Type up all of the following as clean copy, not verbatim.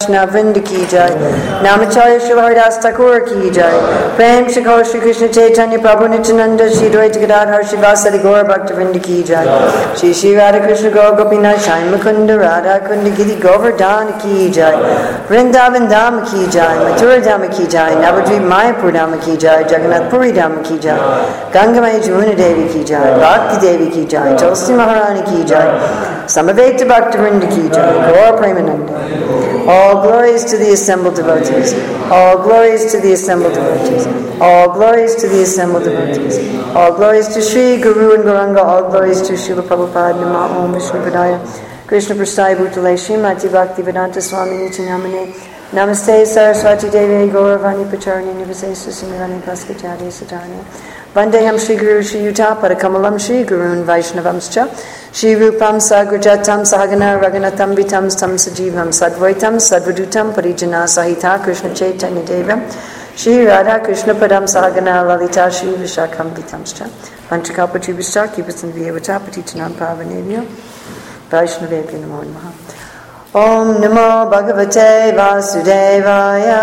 Vaishnav Vrinda ki jai, Namacharya Srila Haridas Thakur ki jai, Prem Shikho Shri Krishna Chaitanya Prabhu Nityananda Shri Dvaita Gadadhar Shivasari Gaur Bhakta Vrinda ki jai, Shri Shri Radha Krishna Gaur Gopinath Shai Mukunda Radha Kunda Giri Govardhan ki jai, Vrindavan Dham ki jai, Mathura Dham ki jai, Navadvip Mayapur Dham ki jai, Jagannath Puri Dham ki jai, Gangamai Jamuna Devi ki jai, Bhakti Devi ki jai, Tulsi Maharani ki jai, Samaveta Bhakta Vrinda ki jai, Gaur Premananda. All glories to the assembled devotees. All glories to the assembled devotees. All glories to the assembled devotees. All glories to Sri Guru and Gauranga. All glories to Srila Prabhupada. Nama Om Vishnu Padaya. Krishna Prasthaya Bhutale Srimati Bhakti Vedanta Swami Niti Namane. Namaste Saraswati Devi Gauravani Pacharani Nivasesa Simirani Paskachari Satani. Vandeham Shri Guru Shri Yuta Padakamalam Shri Gurun Vaishnavamscha Shri Rupam Sagrajatam Sahagana Raghunatam Vitam Tam Sajivam Sadvaitam Sadvadutam Parijana Sahita Krishna Chaitanya Devam Shri Radha Krishna Padam Sahagana Lalita Shri Vishakam Vitamscha Panchakalpatribhishta Kipasan Vyavata Patichanam Pavanevyo Vaishnavevya Namo Namaha. Om Namo Bhagavate Vasudevaya.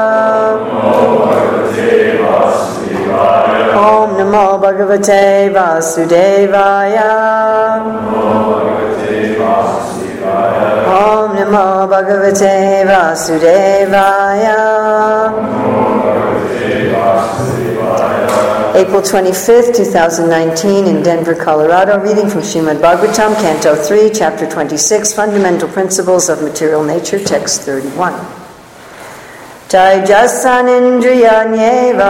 Om Namo Bhagavate Vasudevaya. Om Namo Bhagavate Vasudevaya. April 25th, 2019 in Denver, Colorado. Reading from Srimad Bhagavatam, Canto 3, Chapter 26, Fundamental Principles of Material Nature, Text 31. Taijasanindriyanyeva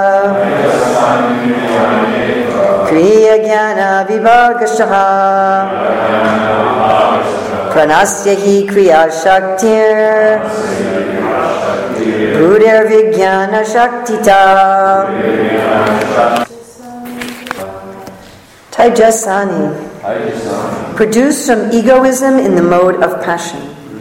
Kriya Jnana Vibhagashaha Pranasya hi Kriya Shaktir Buddhir Vijnana Shaktita. Taijasani, produced from egoism in the mode of passion.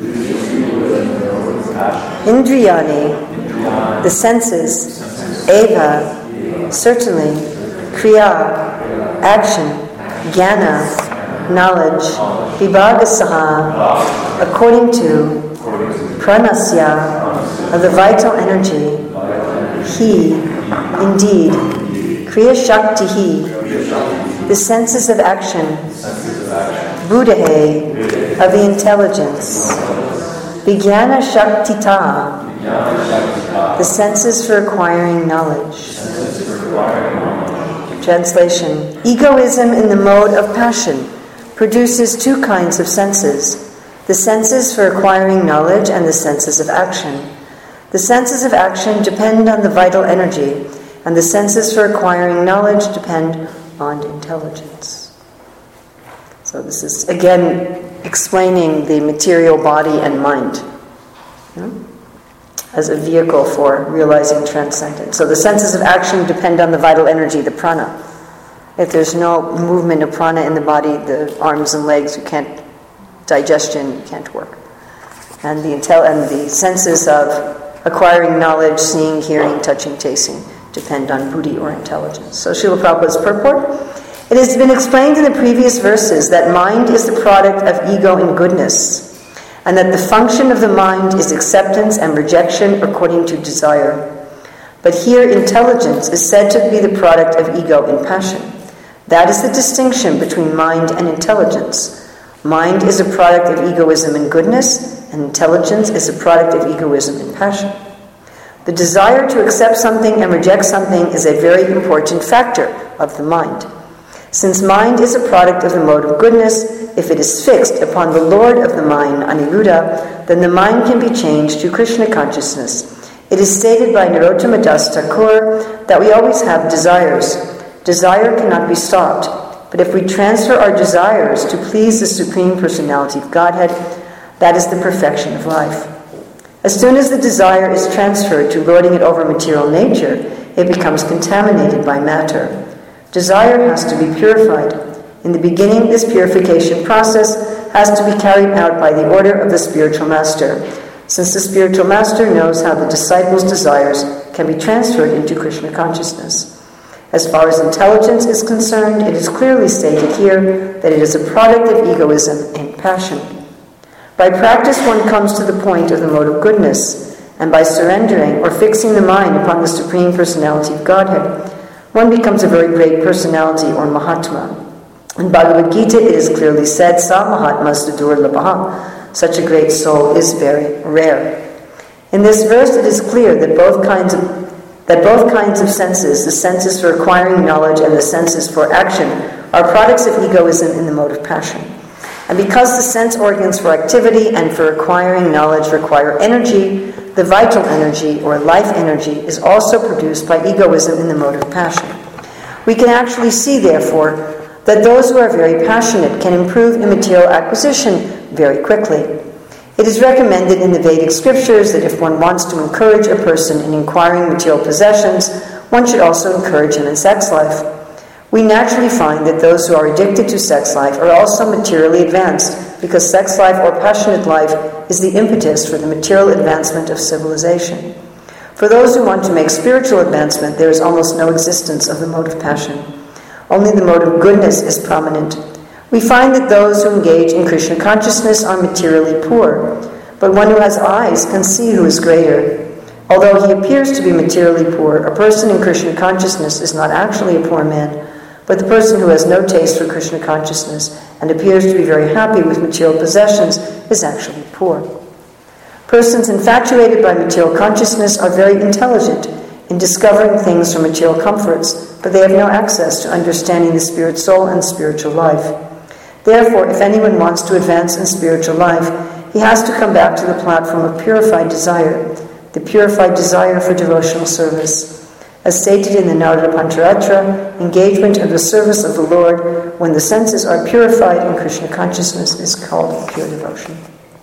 Indriyani, the senses. Eva, certainly. Kriya, action. Jnana, knowledge. Vibhagasaha, according to. Pranasya, of the vital energy. He, indeed. Kriya Shakti He, the senses of action. Buddhahe, of the intelligence. Vijnana Shaktita, the senses for acquiring knowledge. Translation. Egoism in the mode of passion produces two kinds of senses. The senses for acquiring knowledge and the senses of action. The senses of action depend on the vital energy, and the senses for acquiring knowledge depend on intelligence. So this is, again, explaining the material body and mind as a vehicle for realizing transcendence. So the senses of action depend on the vital energy, the prana. If there's no movement of prana in the body, the arms and legs, you can't, digestion can't work. And the senses of acquiring knowledge, seeing, hearing, touching, tasting, depend on buddhi or intelligence. So Srila Prabhupada's purport. It has been explained in the previous verses that mind is the product of ego and goodness, and that the function of the mind is acceptance and rejection according to desire. But here intelligence is said to be the product of ego and passion. That is the distinction between mind and intelligence. Mind is a product of egoism and goodness, and intelligence is a product of egoism and passion. The desire to accept something and reject something is a very important factor of the mind. Since mind is a product of the mode of goodness, if it is fixed upon the Lord of the mind, Aniruddha, then the mind can be changed to Krishna consciousness. It is stated by Narottama Das Thakur that we always have desires. Desire cannot be stopped. But if we transfer our desires to please the Supreme Personality of Godhead, that is the perfection of life. As soon as the desire is transferred to lording it over material nature, it becomes contaminated by matter. Desire has to be purified. In the beginning, this purification process has to be carried out by the order of the spiritual master, since the spiritual master knows how the disciple's desires can be transferred into Krishna consciousness. As far as intelligence is concerned, it is clearly stated here that it is a product of egoism and passion. By practice one comes to the point of the mode of goodness, and by surrendering or fixing the mind upon the Supreme Personality of Godhead, one becomes a very great personality or Mahatma. In Bhagavad Gita it is clearly said, Sa Mahatmas Durlabha, such a great soul is very rare. In this verse it is clear that both kinds of senses, the senses for acquiring knowledge and the senses for action, are products of egoism in the mode of passion. And because the sense organs for activity and for acquiring knowledge require energy, the vital energy or life energy is also produced by egoism in the mode of passion. We can actually see, therefore, that those who are very passionate can improve immaterial acquisition very quickly. It is recommended in the Vedic scriptures that if one wants to encourage a person in acquiring material possessions, one should also encourage him in sex life. We naturally find that those who are addicted to sex life are also materially advanced, because sex life or passionate life is the impetus for the material advancement of civilization. For those who want to make spiritual advancement, there is almost no existence of the mode of passion. Only the mode of goodness is prominent. We find that those who engage in Krishna consciousness are materially poor, but one who has eyes can see who is greater. Although he appears to be materially poor, a person in Krishna consciousness is not actually a poor man, but the person who has no taste for Krishna consciousness and appears to be very happy with material possessions is actually poor. Persons infatuated by material consciousness are very intelligent in discovering things from material comforts, but they have no access to understanding the spirit soul and spiritual life. Therefore, if anyone wants to advance in spiritual life, he has to come back to the platform of purified desire, the purified desire for devotional service. As stated in the Narada Pancaratra, engagement of the service of the Lord when the senses are purified in Krishna consciousness is called pure devotion.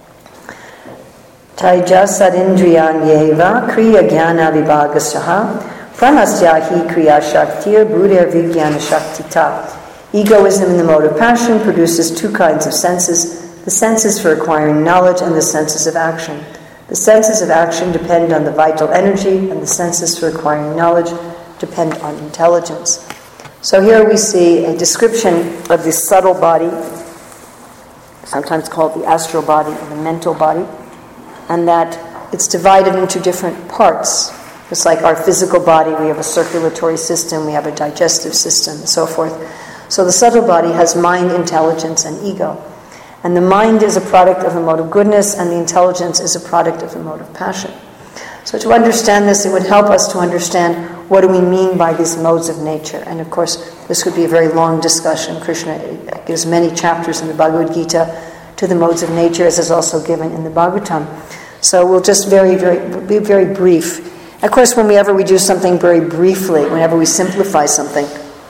Taija sadindriyanyeva kriya jnana vibhagasaha pranasyahi kriya shaktir buddhir vijnana shaktita. Egoism in the mode of passion produces two kinds of senses, the senses for acquiring knowledge and the senses of action. The senses of action depend on the vital energy, and the senses for acquiring knowledge depend on intelligence. So here we see a description of the subtle body, sometimes called the astral body or the mental body, and that it's divided into different parts. Just like our physical body, we have a circulatory system, we have a digestive system, and so forth. So the subtle body has mind, intelligence, and ego. And the mind is a product of the mode of goodness, and the intelligence is a product of the mode of passion. So to understand this, it would help us to understand what do we mean by these modes of nature. And of course, this would be a very long discussion. Krishna gives many chapters in the Bhagavad Gita to the modes of nature, as is also given in the Bhagavatam. So we'll just be very brief. Of course, whenever we do something very briefly, whenever we simplify something,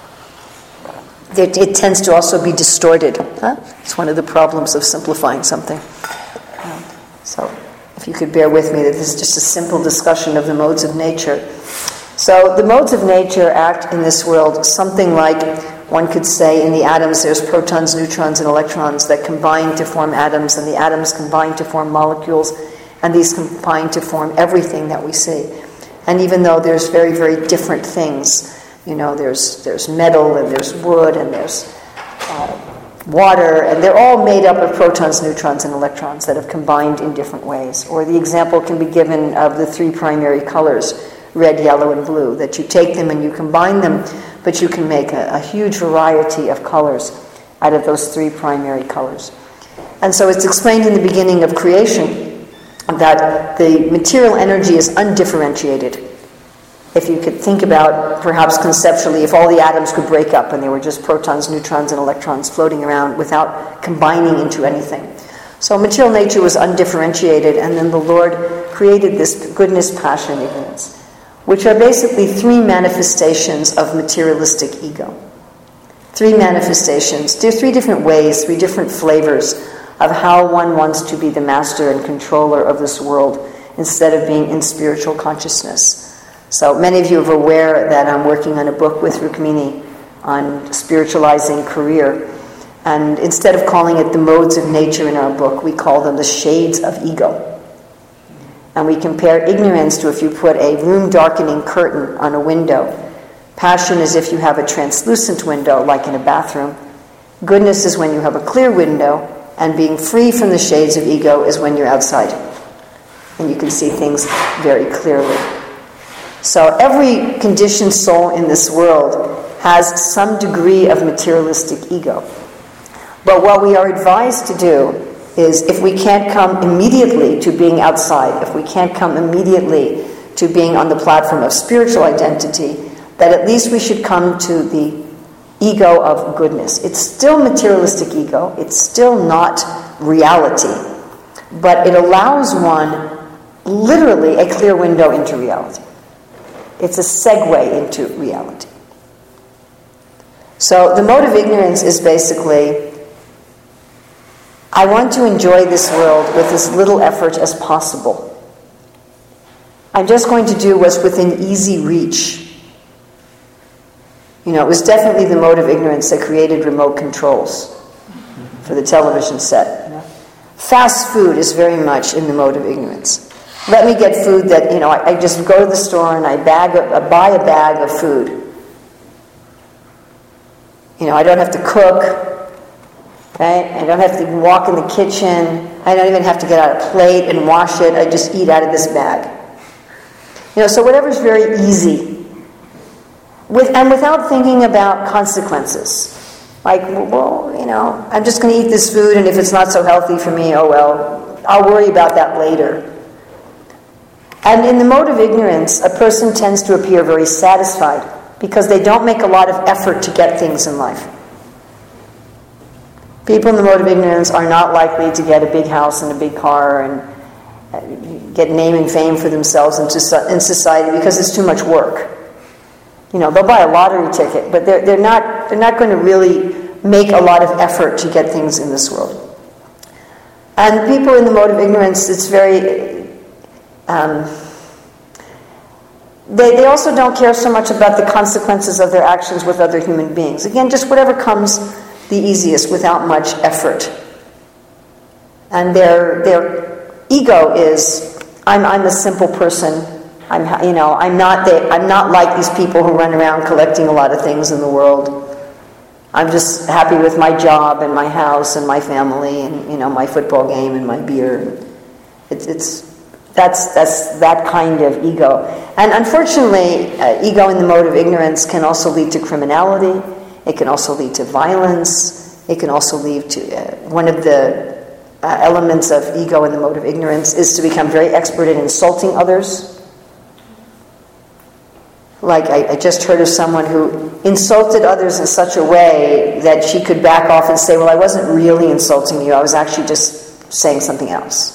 it tends to also be distorted. It's one of the problems of simplifying something. So if you could bear with me, that this is just a simple discussion of the modes of nature. So the modes of nature act in this world something like, one could say, in the atoms there's protons, neutrons, and electrons that combine to form atoms, and the atoms combine to form molecules, and these combine to form everything that we see. And even though there's very, very different things, there's metal, and there's wood, and there's water, and they're all made up of protons, neutrons, and electrons that have combined in different ways. Or the example can be given of the three primary colors, red, yellow, and blue, that you take them and you combine them, but you can make a huge variety of colors out of those three primary colors. And so it's explained in the beginning of creation that the material energy is undifferentiated. If you could think about, perhaps conceptually, if all the atoms could break up and they were just protons, neutrons, and electrons floating around without combining into anything. So material nature was undifferentiated, and then the Lord created this goodness, passion, ignorance, which are basically three manifestations of materialistic ego. Three manifestations. There are three different ways, three different flavors of how one wants to be the master and controller of this world instead of being in spiritual consciousness. So many of you are aware that I'm working on a book with Rukmini on spiritualizing career. And instead of calling it the modes of nature in our book, we call them the shades of ego. And we compare ignorance to if you put a room-darkening curtain on a window. Passion is if you have a translucent window, like in a bathroom. Goodness is when you have a clear window. And being free from the shades of ego is when you're outside. And you can see things very clearly. So every conditioned soul in this world has some degree of materialistic ego. But what we are advised to do is, if we can't come immediately to being outside, if we can't come immediately to being on the platform of spiritual identity, that at least we should come to the ego of goodness. It's still materialistic ego, it's still not reality, but it allows one literally a clear window into reality. It's a segue into reality. So the mode of ignorance is basically, I want to enjoy this world with as little effort as possible. I'm just going to do what's within easy reach. It was definitely the mode of ignorance that created remote controls for the television set. Fast food is very much in the mode of ignorance. Let me get food that, I just go to the store and I buy a bag of food. I don't have to cook, right? I don't have to walk in the kitchen. I don't even have to get out a plate and wash it. I just eat out of this bag. So whatever's very easy. And without thinking about consequences. Like, I'm just going to eat this food, and if it's not so healthy for me, oh well, I'll worry about that later. And in the mode of ignorance, a person tends to appear very satisfied because they don't make a lot of effort to get things in life. People in the mode of ignorance are not likely to get a big house and a big car and get name and fame for themselves in society because it's too much work. They'll buy a lottery ticket, but they're not going to really make a lot of effort to get things in this world. And people in the mode of ignorance, it's very... They also don't care so much about the consequences of their actions with other human beings. Again, just whatever comes the easiest without much effort. And their ego is, I'm a simple person. I'm not like these people who run around collecting a lot of things in the world. I'm just happy with my job and my house and my family and my football game and my beer. That's that kind of ego. And unfortunately, ego in the mode of ignorance can also lead to criminality. It can also lead to violence. It can also lead to one of the elements of ego in the mode of ignorance is to become very expert in insulting others. Like I just heard of someone who insulted others in such a way that she could back off and say, well, I wasn't really insulting you, I was actually just saying something else.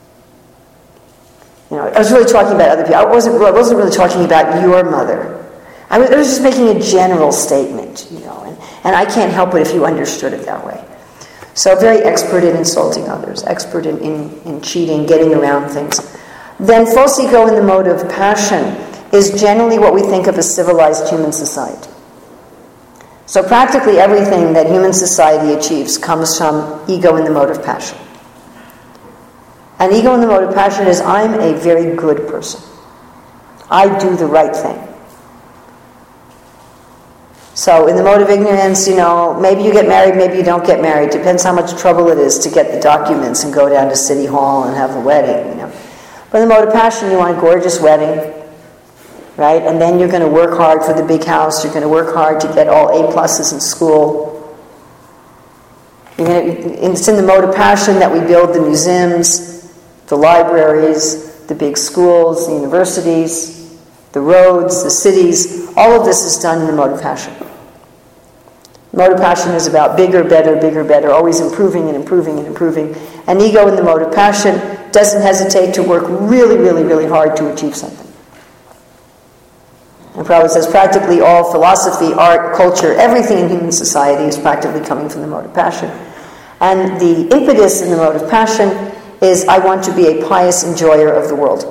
I was really talking about other people. I wasn't really talking about your mother. I was just making a general statement, and I can't help it if you understood it that way. So very expert in insulting others, expert in cheating, getting around things. Then false ego in the mode of passion is generally what we think of as civilized human society. So practically everything that human society achieves comes from ego in the mode of passion. And ego in the mode of passion is, I'm a very good person. I do the right thing. So in the mode of ignorance, maybe you get married, maybe you don't get married. Depends how much trouble it is to get the documents and go down to City Hall and have the wedding, But in the mode of passion, you want a gorgeous wedding, right? And then you're going to work hard for the big house. You're going to work hard to get all A+ in school. It's in the mode of passion that we build the museums, the libraries, the big schools, the universities, the roads, the cities. All of this is done in the mode of passion. Mode of passion is about bigger, better, always improving and improving and improving. And ego in the mode of passion doesn't hesitate to work really, really, really hard to achieve something. And Prabhupada says practically all philosophy, art, culture, everything in human society is practically coming from the mode of passion. And the impetus in the mode of passion is, I want to be a pious enjoyer of the world.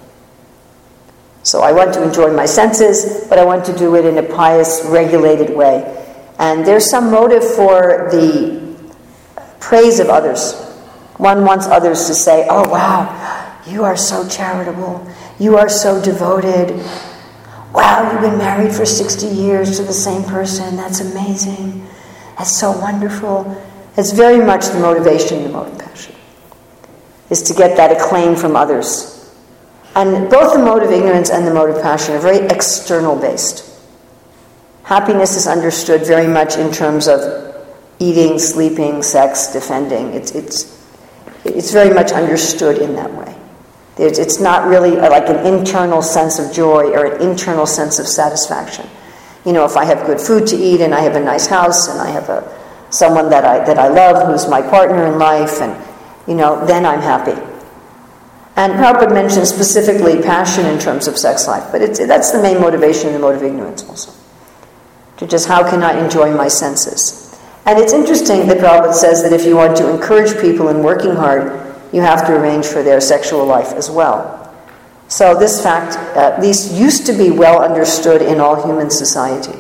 So I want to enjoy my senses, but I want to do it in a pious, regulated way. And there's some motive for the praise of others. One wants others to say, oh wow, you are so charitable, you are so devoted, wow, you've been married for 60 years to the same person, that's amazing, that's so wonderful. It's very much the motivation in the mode of passion, is to get that acclaim from others. And both the mode of ignorance and the mode of passion are very external based. Happiness is understood very much in terms of eating, sleeping, sex, defending. It's very much understood in that way. It's not really like an internal sense of joy or an internal sense of satisfaction. If I have good food to eat and I have a nice house and I have someone that I love who's my partner in life, and then I'm happy. And Prabhupada mentions specifically passion in terms of sex life, but that's the main motivation in the mode of ignorance also. To just, how can I enjoy my senses? And it's interesting that Prabhupada says that if you want to encourage people in working hard, you have to arrange for their sexual life as well. So this fact, at least, used to be well understood in all human society.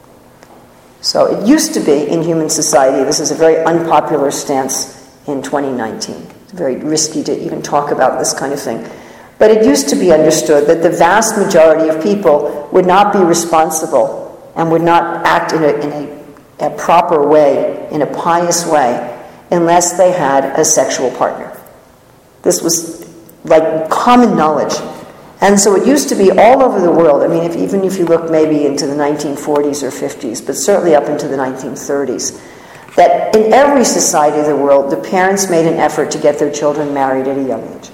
So it used to be in human society, this is a very unpopular stance in 2019. It's very risky to even talk about this kind of thing. But it used to be understood that the vast majority of people would not be responsible and would not act in a proper way, in a pious way, unless they had a sexual partner. This was like common knowledge. And so it used to be all over the world. I mean, even if you look maybe into the 1940s or 50s, but certainly up into the 1930s, that in every society of the world, the parents made an effort to get their children married at a young age.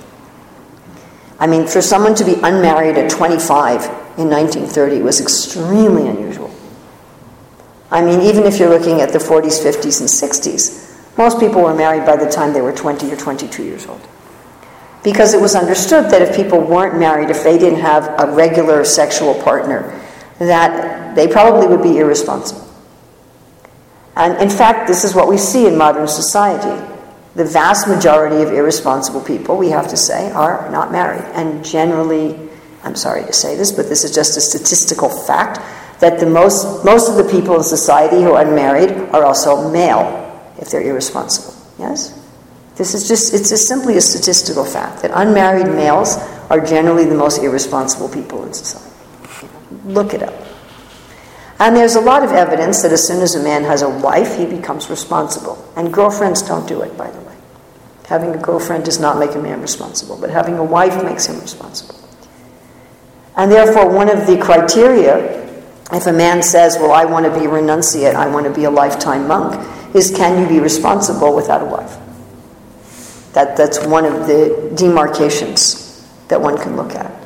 I mean, for someone to be unmarried at 25 in 1930 was extremely unusual. I mean, even if you're looking at the 40s, 50s, and 60s, most people were married by the time they were 20 or 22 years old. Because it was understood that if people weren't married, if they didn't have a regular sexual partner, that they probably would be irresponsible. And in fact, this is what we see in modern society. The vast majority of irresponsible people, we have to say, are not married. And generally, I'm sorry to say this, but this is just a statistical fact, that the most of the people in society who are unmarried are also male, if they're irresponsible. Yes? This is it's just simply a statistical fact, that unmarried males are generally the most irresponsible people in society. Look it up. And there's a lot of evidence that as soon as a man has a wife, he becomes responsible. And girlfriends don't do it, by the way. Having a girlfriend does not make a man responsible, but having a wife makes him responsible. And therefore, one of the criteria, if a man says, well, I want to be a renunciate, I want to be a lifetime monk, is can you be responsible without a wife? That's one of the demarcations that one can look at.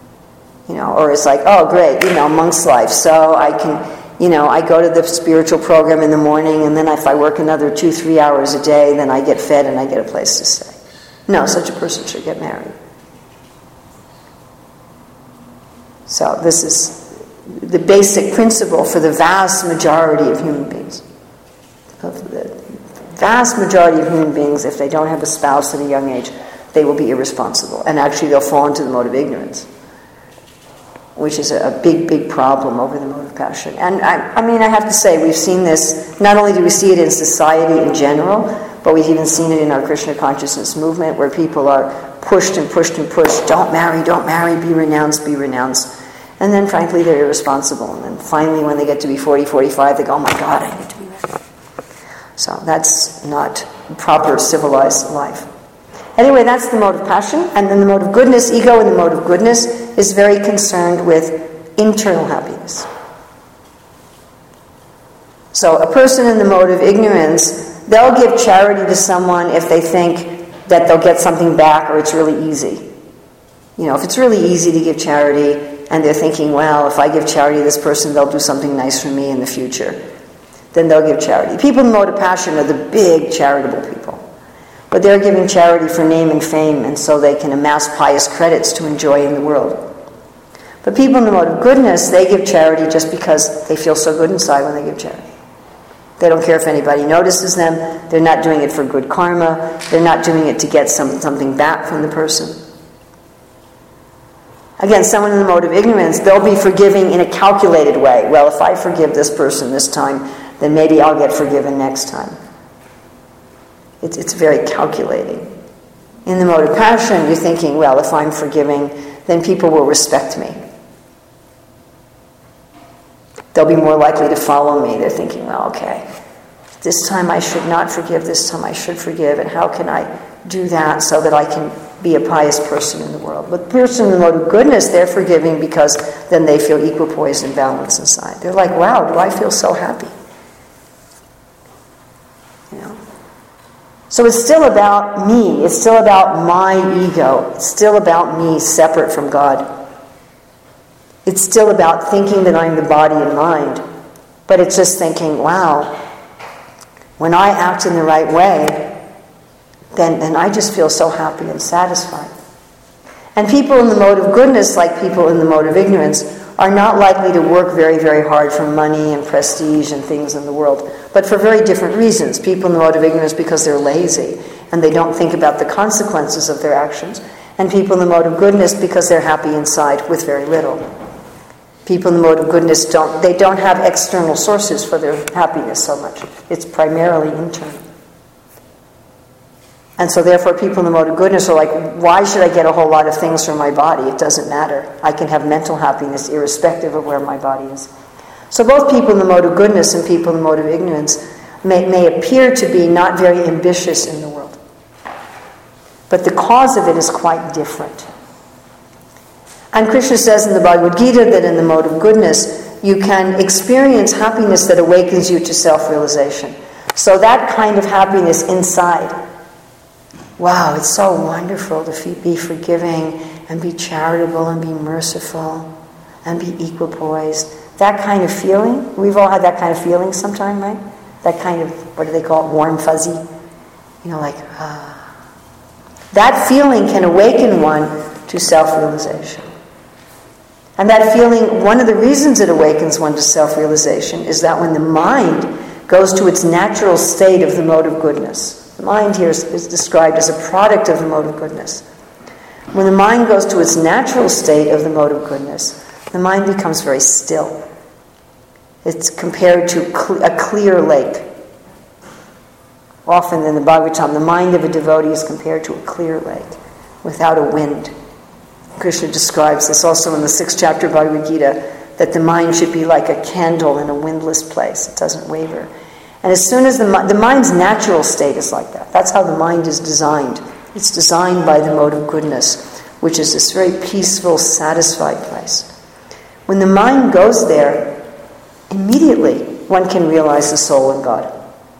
Or it's like, oh, great, monk's life. So I can, I go to the spiritual program in the morning, and then if I work another 2-3 hours a day, then I get fed and I get a place to stay. No, such a person should get married. So this is the basic principle for the vast majority of human beings. The vast majority of human beings, if they don't have a spouse at a young age, they will be irresponsible. And actually they'll fall into the mode of ignorance, which is a big, big problem over the mode of passion. And I mean, I have to say, we've seen this, not only do we see it in society in general, but we've even seen it in our Krishna consciousness movement, where people are pushed and pushed and pushed, don't marry, be renounced, be renounced. And then frankly, they're irresponsible. And then finally, when they get to be 40, 45, they go, oh my God, I need to be married. So that's not proper civilized life. Anyway, that's the mode of passion. And then the mode of goodness, ego in the mode of goodness, is very concerned with internal happiness. So a person in the mode of ignorance, they'll give charity to someone if they think that they'll get something back or it's really easy. If it's really easy to give charity and they're thinking, well, if I give charity to this person, they'll do something nice for me in the future, then they'll give charity. People in the mode of passion are the big charitable people. But they're giving charity for name and fame, and so they can amass pious credits to enjoy in the world. But people in the mode of goodness, they give charity just because they feel so good inside when they give charity. They don't care if anybody notices them. They're not doing it for good karma. They're not doing it to get something back from the person. Again, someone in the mode of ignorance, they'll be forgiving in a calculated way. Well, if I forgive this person this time, then maybe I'll get forgiven next time. It's very calculating. In the mode of passion, you're thinking, well, if I'm forgiving, then people will respect me. They'll be more likely to follow me. They're thinking, well, okay, This time I should not forgive, this time I should forgive, and how can I do that so that I can be a pious person in the world? But the person in the mode of goodness, they're forgiving because then they feel equipoise and balance inside. They're like, wow, do I feel so happy? You know? So it's still about me. It's still about my ego. It's still about me separate from God. It's still about thinking that I'm the body and mind. But it's just thinking, wow, when I act in the right way, then I just feel so happy and satisfied. And people in the mode of goodness, like people in the mode of ignorance, are not likely to work very, very hard for money and prestige and things in the world, but for very different reasons. People in the mode of ignorance because they're lazy and they don't think about the consequences of their actions. And people in the mode of goodness because they're happy inside with very little. People in the mode of goodness don't have external sources for their happiness so much. It's primarily internal. And so therefore people in the mode of goodness are like, why should I get a whole lot of things from my body? It doesn't matter. I can have mental happiness irrespective of where my body is. So both people in the mode of goodness and people in the mode of ignorance may appear to be not very ambitious in the world. But the cause of it is quite different. And Krishna says in the Bhagavad Gita that in the mode of goodness, you can experience happiness that awakens you to self-realization. So that kind of happiness inside, wow, it's so wonderful to be forgiving and be charitable and be merciful and be equipoised. That kind of feeling, we've all had that kind of feeling sometime, right? That kind of, what do they call it, warm fuzzy? You know, like, That feeling can awaken one to self-realization. And that feeling, one of the reasons it awakens one to self-realization is that when the mind goes to its natural state of the mode of goodness, the mind here is described as a product of the mode of goodness. When the mind goes to its natural state of the mode of goodness, the mind becomes very still. It's compared to a clear lake. Often in the Bhagavatam, the mind of a devotee is compared to a clear lake without a wind. Krishna describes this also in the 6th chapter of Bhagavad Gita, that the mind should be like a candle in a windless place. It doesn't waver. And as soon as the mind's natural state is like that. That's how the mind is designed. It's designed by the mode of goodness, which is this very peaceful, satisfied place. When the mind goes there, immediately one can realize the soul in God.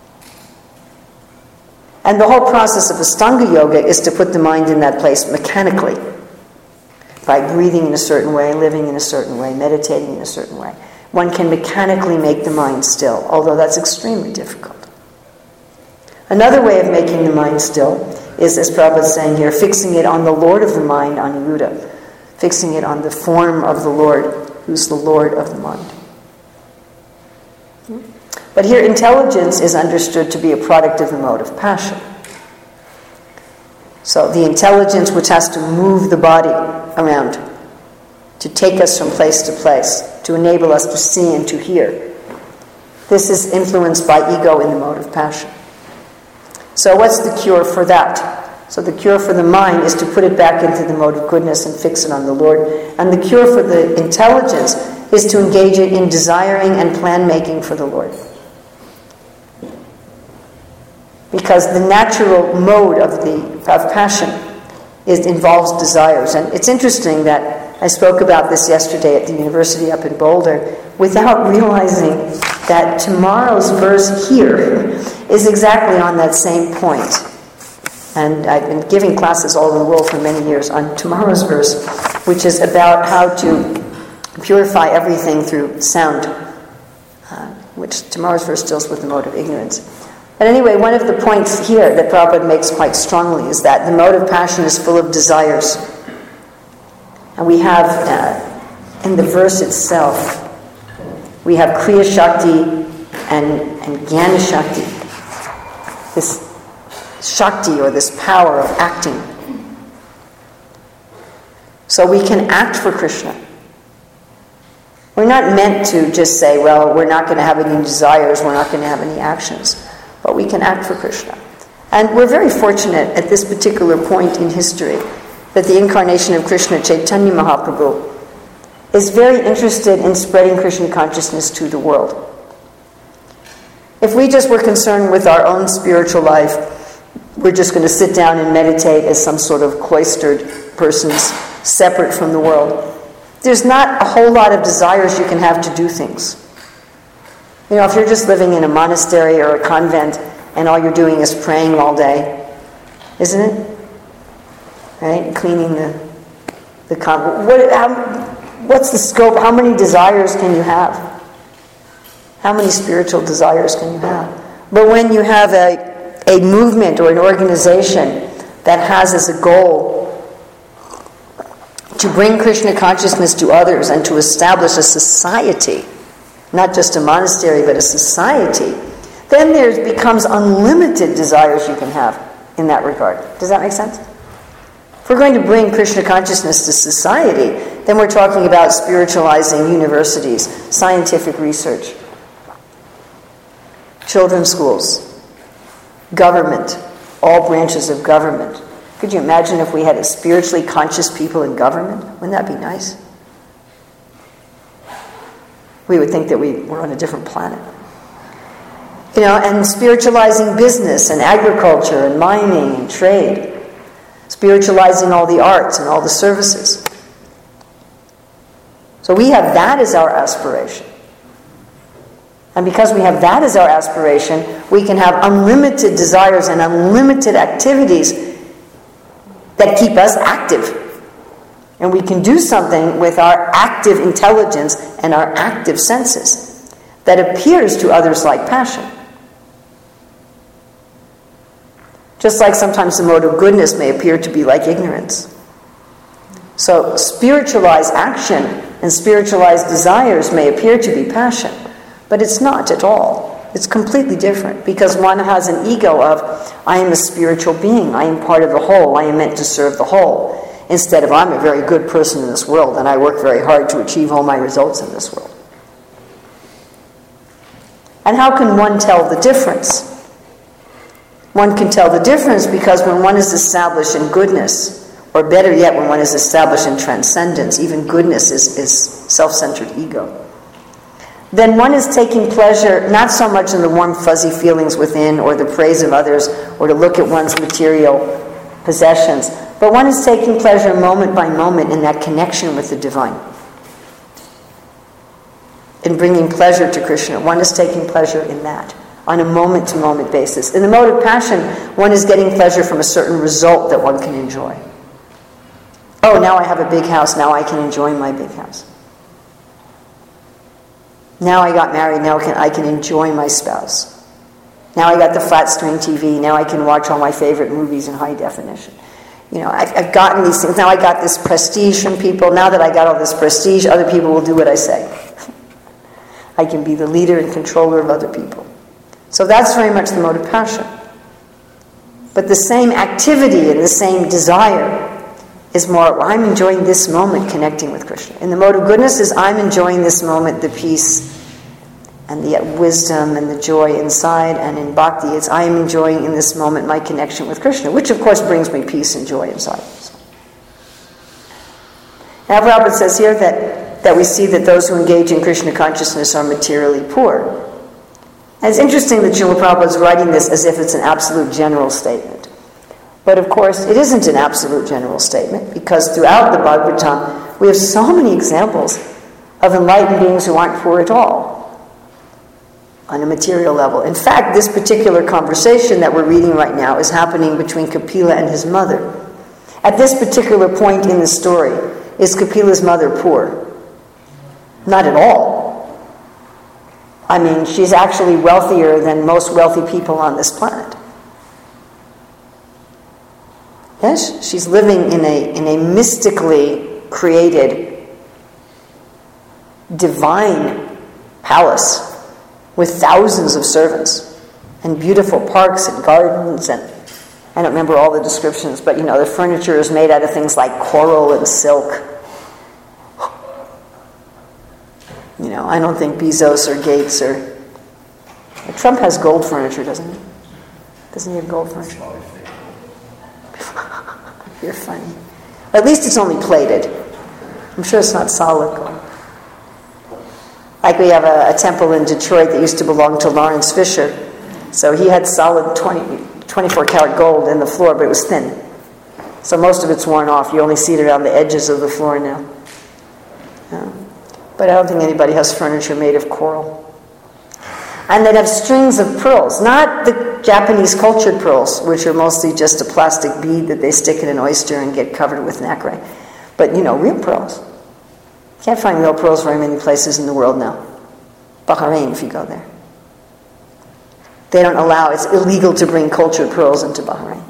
And the whole process of Ashtanga Yoga is to put the mind in that place mechanically, by breathing in a certain way, living in a certain way, meditating in a certain way. One can mechanically make the mind still, although that's extremely difficult. Another way of making the mind still is, as Prabhupada is saying here, fixing it on the Lord of the mind, Aniruddha, fixing it on the form of the Lord, who's the Lord of the mind. But here, intelligence is understood to be a product of the mode of passion. So the intelligence which has to move the body around, to take us from place to place, to enable us to see and to hear. This is influenced by ego in the mode of passion. So what's the cure for that? So the cure for the mind is to put it back into the mode of goodness and fix it on the Lord. And the cure for the intelligence is to engage it in desiring and plan making for the Lord. Because the natural mode of passion involves desires. And it's interesting that I spoke about this yesterday at the university up in Boulder without realizing that tomorrow's verse here is exactly on that same point. And I've been giving classes all over the world for many years on tomorrow's verse, which is about how to purify everything through sound, which tomorrow's verse deals with the mode of ignorance. But anyway, one of the points here that Prabhupada makes quite strongly is that the mode of passion is full of desires. And we have, in the verse itself, we have Kriya Shakti and Jnana Shakti. This Shakti, or this power of acting. So we can act for Krishna. We're not meant to just say, well, we're not going to have any desires, we're not going to have any actions. But we can act for Krishna. And we're very fortunate at this particular point in history that the incarnation of Krishna, Chaitanya Mahaprabhu, is very interested in spreading Krishna consciousness to the world. If we just were concerned with our own spiritual life, we're just going to sit down and meditate as some sort of cloistered persons separate from the world. There's not a whole lot of desires you can have to do things. You know, if you're just living in a monastery or a convent and all you're doing is praying all day, isn't it? Right? Cleaning the convent. What's the scope? How many desires can you have? How many spiritual desires can you have? But when you have a movement or an organization that has as a goal to bring Krishna consciousness to others and to establish a society, not just a monastery, but a society, then there becomes unlimited desires you can have in that regard. Does that make sense? If we're going to bring Krishna consciousness to society, then we're talking about spiritualizing universities, scientific research, children's schools, government, all branches of government. Could you imagine if we had spiritually conscious people in government? Wouldn't that be nice? We would think that we were on a different planet. You know, and spiritualizing business and agriculture and mining and trade. Spiritualizing all the arts and all the services. So we have that as our aspiration. And because we have that as our aspiration, we can have unlimited desires and unlimited activities that keep us active. And we can do something with our active intelligence and our active senses that appears to others like passion. Just like sometimes the mode of goodness may appear to be like ignorance. So spiritualized action and spiritualized desires may appear to be passion, but it's not at all. It's completely different, because one has an ego of, I am a spiritual being, I am part of the whole, I am meant to serve the whole, instead of, I'm a very good person in this world and I work very hard to achieve all my results in this world. And how can one tell the difference? One can tell the difference because when one is established in goodness, or better yet, when one is established in transcendence, even goodness is self-centered ego, then one is taking pleasure not so much in the warm fuzzy feelings within or the praise of others or to look at one's material possessions, but one is taking pleasure moment by moment in that connection with the divine. In bringing pleasure to Krishna, one is taking pleasure in that on a moment-to-moment basis. In the mode of passion, one is getting pleasure from a certain result that one can enjoy. Oh, now I have a big house, now I can enjoy my big house. Now I got married, now I can enjoy my spouse. Now I got the flat screen TV, now I can watch all my favorite movies in high definition. You know, I've gotten these things, now I got this prestige from people, now that I got all this prestige, other people will do what I say. I can be the leader and controller of other people. So that's very much the mode of passion. But the same activity and the same desire is more, I'm enjoying this moment connecting with Krishna. In the mode of goodness is, I'm enjoying this moment, the peace and the wisdom and the joy inside. And in bhakti, it's, I am enjoying in this moment my connection with Krishna, which of course brings me peace and joy inside. Now Prabhupada says here that we see that those who engage in Krishna consciousness are materially poor. And it's interesting that Srila Prabhupada is writing this as if it's an absolute general statement. But of course, it isn't an absolute general statement, because throughout the Bhagavatam, we have so many examples of enlightened beings who aren't poor at all on a material level. In fact, this particular conversation that we're reading right now is happening between Kapila and his mother. At this particular point in the story, is Kapila's mother poor? Not at all. I mean, she's actually wealthier than most wealthy people on this planet. Yes, she's living in a mystically created divine palace with thousands of servants and beautiful parks and gardens, and I don't remember all the descriptions, but you know, the furniture is made out of things like coral and silk. You know, I don't think Bezos or Gates or Trump has gold furniture, doesn't he? Doesn't he have gold furniture? You're funny. At least it's only plated. I'm sure it's not solid gold. Like we have a temple in Detroit that used to belong to Lawrence Fisher. So he had solid 24 karat gold in the floor, but it was thin. So most of it's worn off. You only see it around the edges of the floor now. But I don't think anybody has furniture made of coral. And they'd have strings of pearls, not the Japanese cultured pearls, which are mostly just a plastic bead that they stick in an oyster and get covered with nacre. But, real pearls. Can't find real pearls very many places in the world now. Bahrain, if you go there. They don't allow, it's illegal to bring cultured pearls into Bahrain.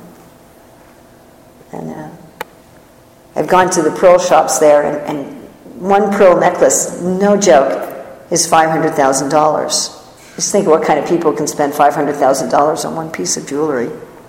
And I've gone to the pearl shops there, and one pearl necklace, no joke, is $500,000. Just think of what kind of people can spend $500,000 on one piece of jewelry.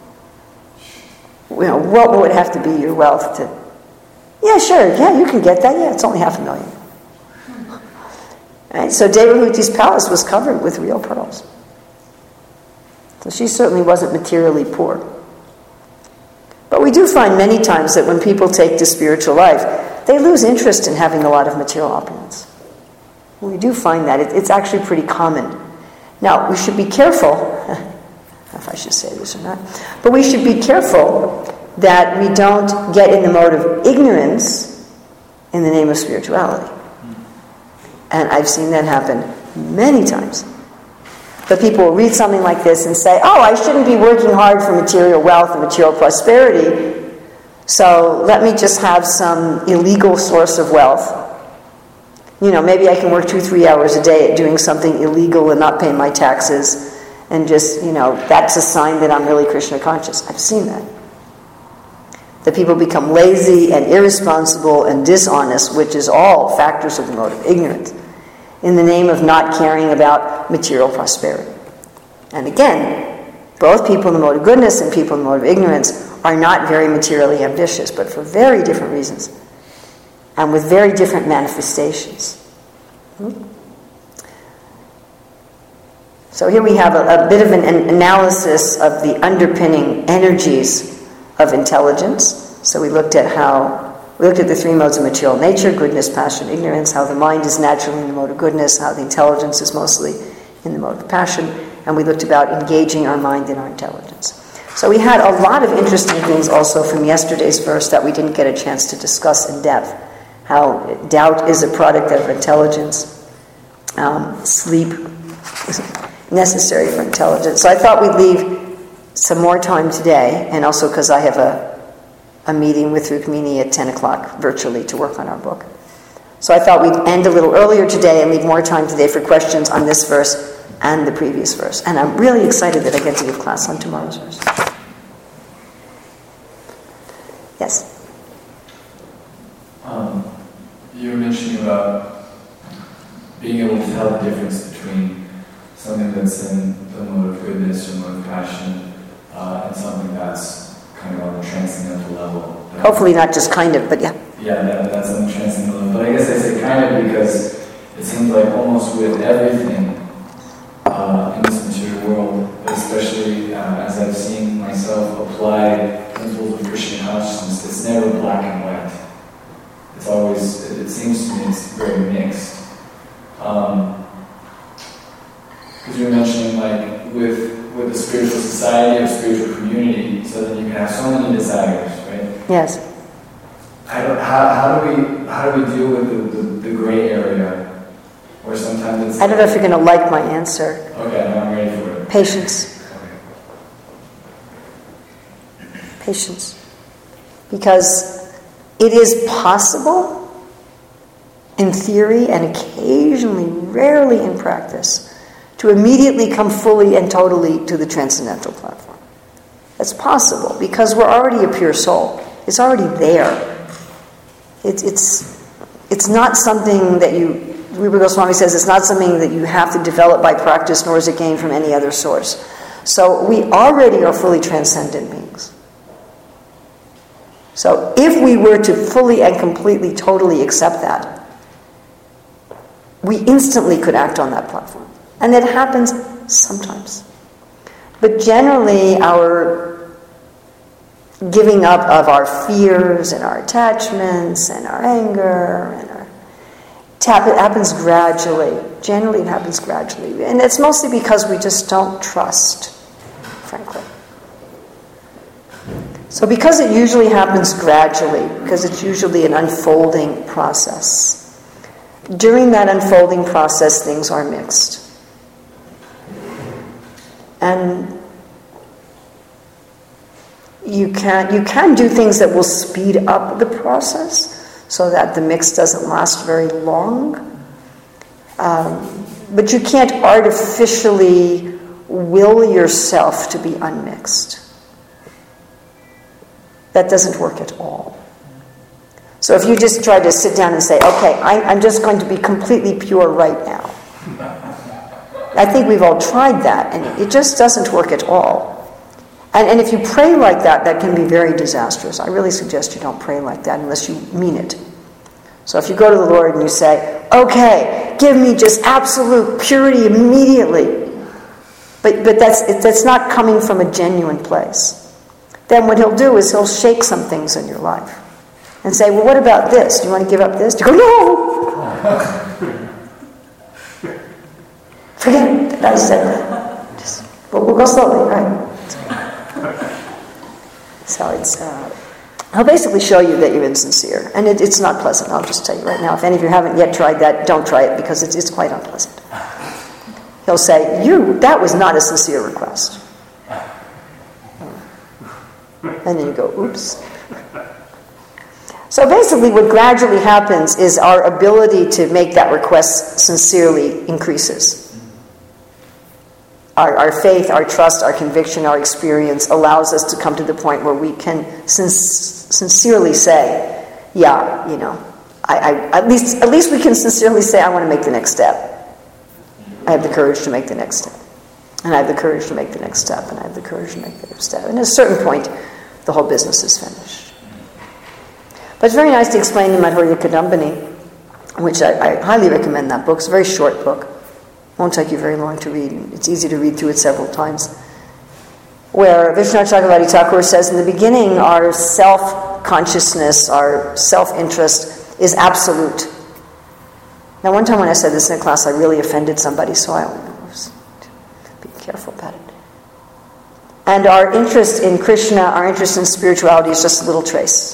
What would have to be your wealth to... Yeah, sure, yeah, you can get that. Yeah, it's only $500,000. Right? So Devahuti's palace was covered with real pearls. So she certainly wasn't materially poor. But we do find many times that when people take to spiritual life, they lose interest in having a lot of material opulence. We do find that. It's actually pretty common. Now, we should be careful, I don't know if I should say this or not, but we should be careful that we don't get in the mode of ignorance in the name of spirituality. And I've seen that happen many times. But people will read something like this and say, oh, I shouldn't be working hard for material wealth and material prosperity, so let me just have some illegal source of wealth. Maybe I can work 2-3 hours a day at doing something illegal and not pay my taxes, and just, that's a sign that I'm really Krishna conscious. I've seen that. That people become lazy and irresponsible and dishonest, which is all factors of the mode of ignorance, in the name of not caring about material prosperity. And again, both people in the mode of goodness and people in the mode of ignorance are not very materially ambitious, but for very different reasons, and with very different manifestations. So here we have a bit of an analysis of the underpinning energies of intelligence. So we looked at the three modes of material nature: goodness, passion, ignorance, how the mind is naturally in the mode of goodness, how the intelligence is mostly in the mode of passion, and we looked about engaging our mind in our intelligence. So we had a lot of interesting things also from yesterday's verse that we didn't get a chance to discuss in depth. How doubt is a product of intelligence. Sleep is necessary for intelligence. So I thought we'd leave some more time today, and also because I have a meeting with Rukmini at 10 o'clock virtually to work on our book. So I thought we'd end a little earlier today and leave more time today for questions on this verse and the previous verse. And I'm really excited that I get to give class on tomorrow's verse. Yes? You were mentioning about being able to tell the difference between something that's in the mode of goodness or mode of passion and something that's kind of on the transcendental level. Hopefully not just kind of, but yeah. Yeah, that's on the transcendental level. But I guess I say kind of because it seems like almost with everything in this material world, especially as I've seen myself apply principles of Krishna consciousness, it's never black and white. It's always, it seems to me, it's very mixed. Because you were mentioning, like, with a spiritual society or spiritual community, so that you can have so many desires, right? Yes. How do we deal with the gray area, where sometimes it's... I don't know if you're going to like my answer. Okay, I'm ready for it. Patience. Okay. Patience. Because it is possible, in theory and occasionally, rarely in practice, to immediately come fully and totally to the transcendental platform. That's possible because we're already a pure soul. It's already there. It's not something that Rupa Goswami says, it's not something that you have to develop by practice, nor is it gained from any other source. So we already are fully transcendent beings. So if we were to fully and completely, totally accept that, we instantly could act on that platform. And that happens sometimes. But generally, our giving up of our fears and our attachments and our anger and It happens gradually. Generally, it happens gradually. And it's mostly because we just don't trust, frankly. So because it usually happens gradually, because it's usually an unfolding process, during that unfolding process, things are mixed. And you can do things that will speed up the process so that the mix doesn't last very long. But you can't artificially will yourself to be unmixed. That doesn't work at all. So if you just try to sit down and say, okay, I'm just going to be completely pure right now. I think we've all tried that, and it just doesn't work at all. And if you pray like that, that can be very disastrous. I really suggest you don't pray like that unless you mean it. So if you go to the Lord and you say, okay, give me just absolute purity immediately, but that's not coming from a genuine place. Then what he'll do is he'll shake some things in your life and say, well, what about this? Do you want to give up this? You go, no! Forget it. I said that. We'll go slowly, right? So I'll basically show you that you're insincere. And it's not pleasant, I'll just tell you right now. If any of you haven't yet tried that, don't try it because it's quite unpleasant. He'll say, that was not a sincere request. And then you go, oops. So basically what gradually happens is our ability to make that request sincerely increases. Our faith, our trust, our conviction, our experience allows us to come to the point where we can sincerely say, yeah, at least we can sincerely say, I want to make the next step. I have the courage to make the next step. And I have the courage to make the next step. And I have the courage to make the next step. And at a certain point, the whole business is finished. But it's very nice to explain in Madhurya Kadambini, which I highly recommend that book. It's a very short book. Won't take you very long to read. It's easy to read through it several times. Where Vishwanath Chakravarti Thakur says, in the beginning, our self-consciousness, our self-interest is absolute. Now, one time when I said this in a class, I really offended somebody, so I was being careful about it. And our interest in Krishna, our interest in spirituality is just a little trace.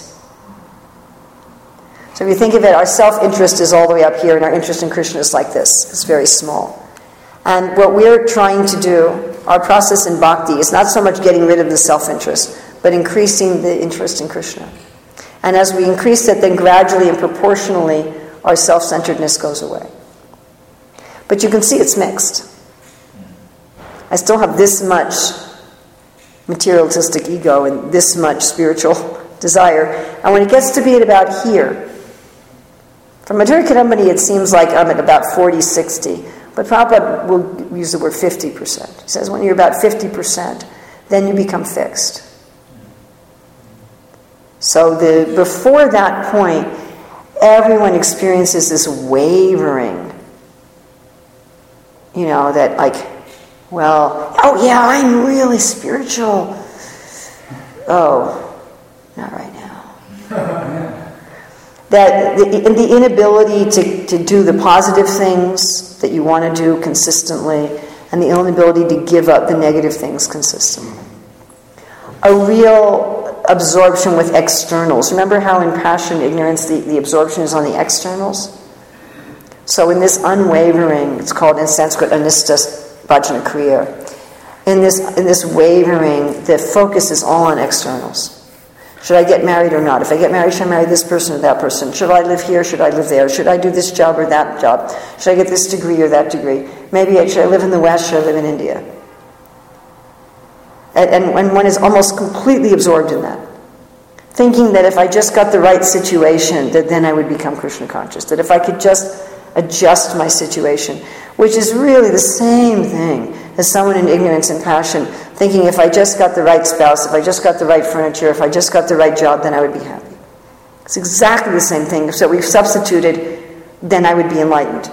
So if you think of it, our self-interest is all the way up here, and our interest in Krishna is like this. It's very small. And what we're trying to do, our process in bhakti, is not so much getting rid of the self-interest, but increasing the interest in Krishna. And as we increase it, then gradually and proportionally, our self-centeredness goes away. But you can see it's mixed. I still have this much materialistic ego and this much spiritual desire. And when it gets to be at about here, from Madhurya Kadambini, it seems like I'm at about 40, 60. But Prabhupada will use the word 50%. He says when you're about 50%, then you become fixed. So before that point, everyone experiences this wavering. That oh yeah, I'm really spiritual. Oh, not right now. That the inability to do the positive things that you want to do consistently, and the inability to give up the negative things consistently. A real absorption with externals. Remember how in passion, ignorance, the absorption is on the externals? So in this unwavering, it's called in Sanskrit anistas bhajana kriya. In this wavering, the focus is all on externals. Should I get married or not? If I get married, should I marry this person or that person? Should I live here? Should I live there? Should I do this job or that job? Should I get this degree or that degree? Should I live in the West? Should I live in India? And one is almost completely absorbed in that. Thinking that if I just got the right situation, that then I would become Krishna conscious. That if I could just adjust my situation, which is really the same thing as someone in ignorance and passion, thinking if I just got the right spouse, if I just got the right furniture, if I just got the right job, then I would be happy. It's exactly the same thing. So we've substituted, then I would be enlightened.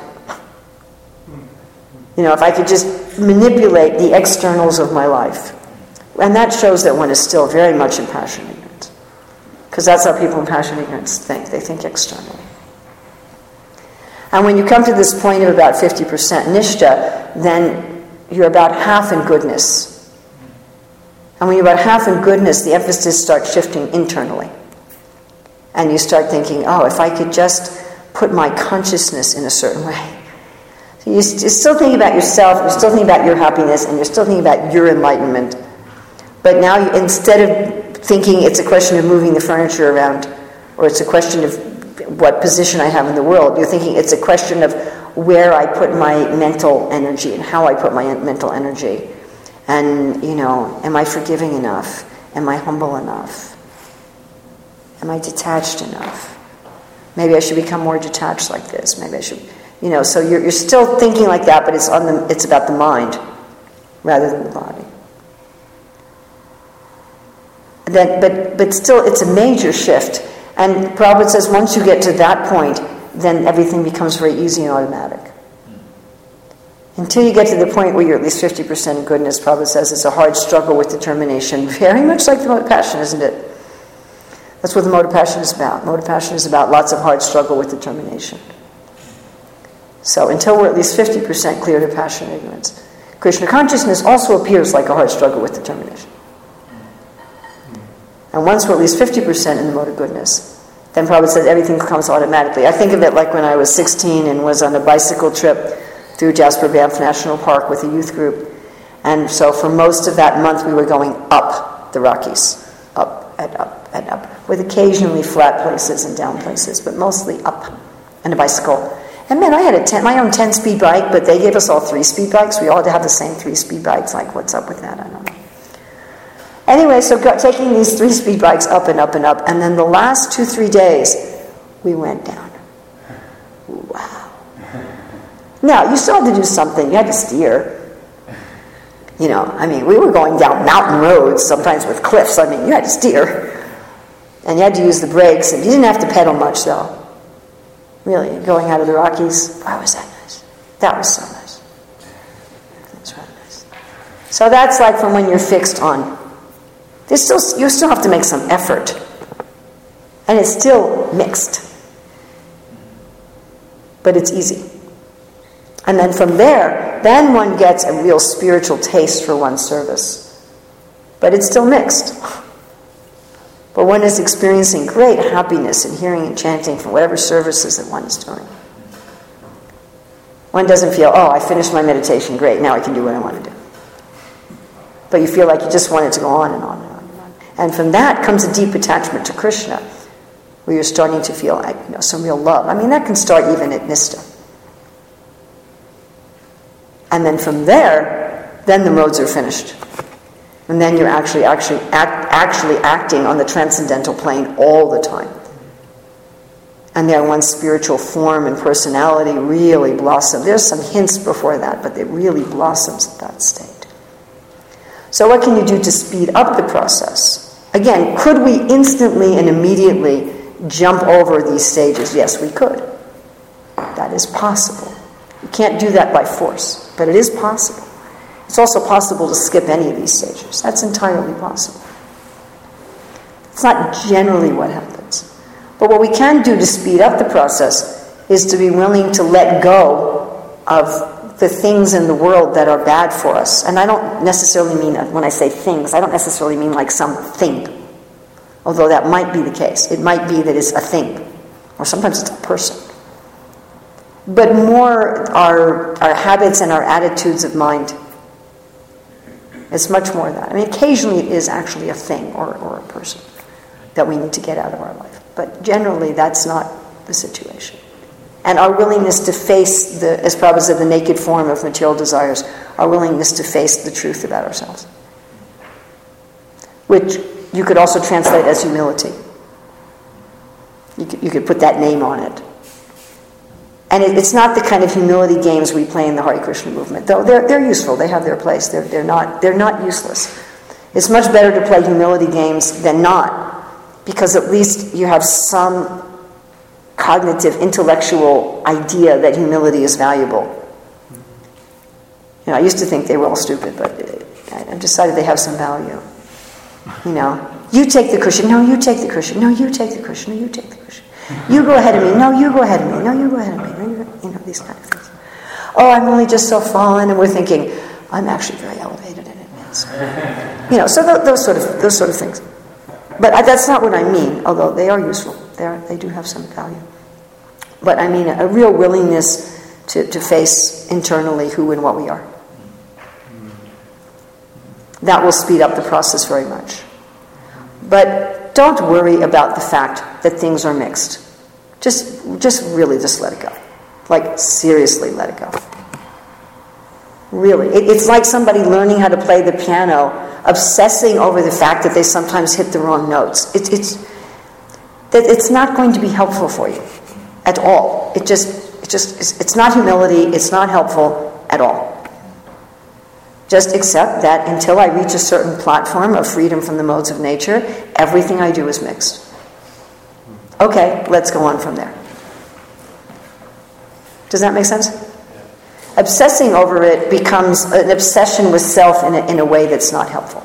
If I could just manipulate the externals of my life. And that shows that one is still very much in passion ignorance. Because that's how people in passion ignorance think. They think externally. And when you come to this point of about 50% nishta, then you're about half in goodness. And when you're about half in goodness, the emphasis starts shifting internally. And you start thinking, oh, if I could just put my consciousness in a certain way. So you're still thinking about yourself, you're still thinking about your happiness, and you're still thinking about your enlightenment. But now, instead of thinking it's a question of moving the furniture around, or it's a question of what position I have in the world, you're thinking it's a question of where I put my mental energy and how I put my mental energy. And, am I forgiving enough? Am I humble enough? Am I detached enough? Maybe I should become more detached like this. Maybe I should, so you're still thinking like that, but it's about the mind rather than the body. But still, it's a major shift. And Prabhupada says once you get to that point, then everything becomes very easy and automatic. Until you get to the point where you're at least 50% in goodness, Prabhupada says it's a hard struggle with determination, very much like the mode of passion, isn't it? That's what the mode of passion is about. Mode of passion is about lots of hard struggle with determination. So until we're at least 50% clear to passion and ignorance, Krishna consciousness also appears like a hard struggle with determination. And once we're at least 50% in the mode of goodness, then Prabhupada says everything comes automatically. I think of it like when I was 16 and was on a bicycle trip through Jasper Banff National Park with a youth group. And so for most of that month we were going up the Rockies, up and up and up, with occasionally flat places and down places, but mostly up on a bicycle. And man, I had my own 10-speed bike, but they gave us all 3-speed bikes. We all had to have the same 3-speed bikes. Like, what's up with that? I don't know. Anyway, so taking these 3-speed bikes up and up and up, and then the last 2-3 days, we went down. Wow. Now, you still had to do something. You had to steer. We were going down mountain roads, sometimes with cliffs. You had to steer. And you had to use the brakes, and you didn't have to pedal much, though. Really, going out of the Rockies, wow, was that nice. That was so nice. That was really nice. So that's like from when you're fixed on. You still have to make some effort. And it's still mixed. But it's easy. And then from there, then one gets a real spiritual taste for one's service. But it's still mixed. But one is experiencing great happiness in hearing and chanting from whatever services that one is doing. One doesn't feel, I finished my meditation, great, now I can do what I want to do. But you feel like you just want it to go on and on and on and on. And from that comes a deep attachment to Krishna, where you're starting to feel some real love. That can start even at Nista. And then from there, then the roads are finished. And then you're actually acting on the transcendental plane all the time. And there one's spiritual form and personality really blossom. There's some hints before that, but it really blossoms at that state. So what can you do to speed up the process? Again, could we instantly and immediately jump over these stages? Yes, we could. That is possible. You can't do that by force, but it is possible. It's also possible to skip any of these stages. That's entirely possible. It's not generally what happens. But what we can do to speed up the process is to be willing to let go of the things in the world that are bad for us. And I don't necessarily mean, when I say things, I don't necessarily mean like some thing. Although that might be the case. It might be that it's a thing. Or sometimes it's a person. But more our habits and our attitudes of mind. It's much more than that. Occasionally it is actually a thing or a person that we need to get out of our life. But generally that's not the situation. And our willingness to face as Prabhupada said, the naked form of material desires, our willingness to face the truth about ourselves. Which you could also translate as humility. You could put that name on it. And it's not the kind of humility games we play in the Hare Krishna movement, though they're useful. They have their place. They're not useless. It's much better to play humility games than not, because at least you have some cognitive, intellectual idea that humility is valuable. I used to think they were all stupid, but I've decided they have some value. You take the cushion. No, you take the cushion. No, you take the cushion. No, you take the cushion. You go ahead of me. No, you go ahead of me. No, you go ahead of me. No, you know, these kind of things. Oh, I'm only just so fallen, and we're thinking, I'm actually very elevated in advance. You know, so those sort of things. But that's not what I mean, although they are useful. They do have some value. But I mean a real willingness to face internally who and what we are. That will speed up the process very much. But don't worry about the fact that things are mixed. Just really just let it go. Like, seriously let it go. Really. It's like somebody learning how to play the piano, obsessing over the fact that they sometimes hit the wrong notes. It's not going to be helpful for you at all. It's not humility, it's not helpful at all. Just accept that until I reach a certain platform of freedom from the modes of nature, everything I do is mixed. Okay, let's go on from there. Does that make sense? Obsessing over it becomes an obsession with self in a way that's not helpful.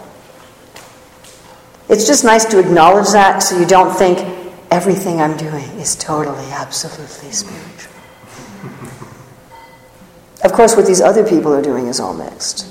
It's just nice to acknowledge that so you don't think everything I'm doing is totally, absolutely spiritual. Of course, what these other people are doing is all mixed.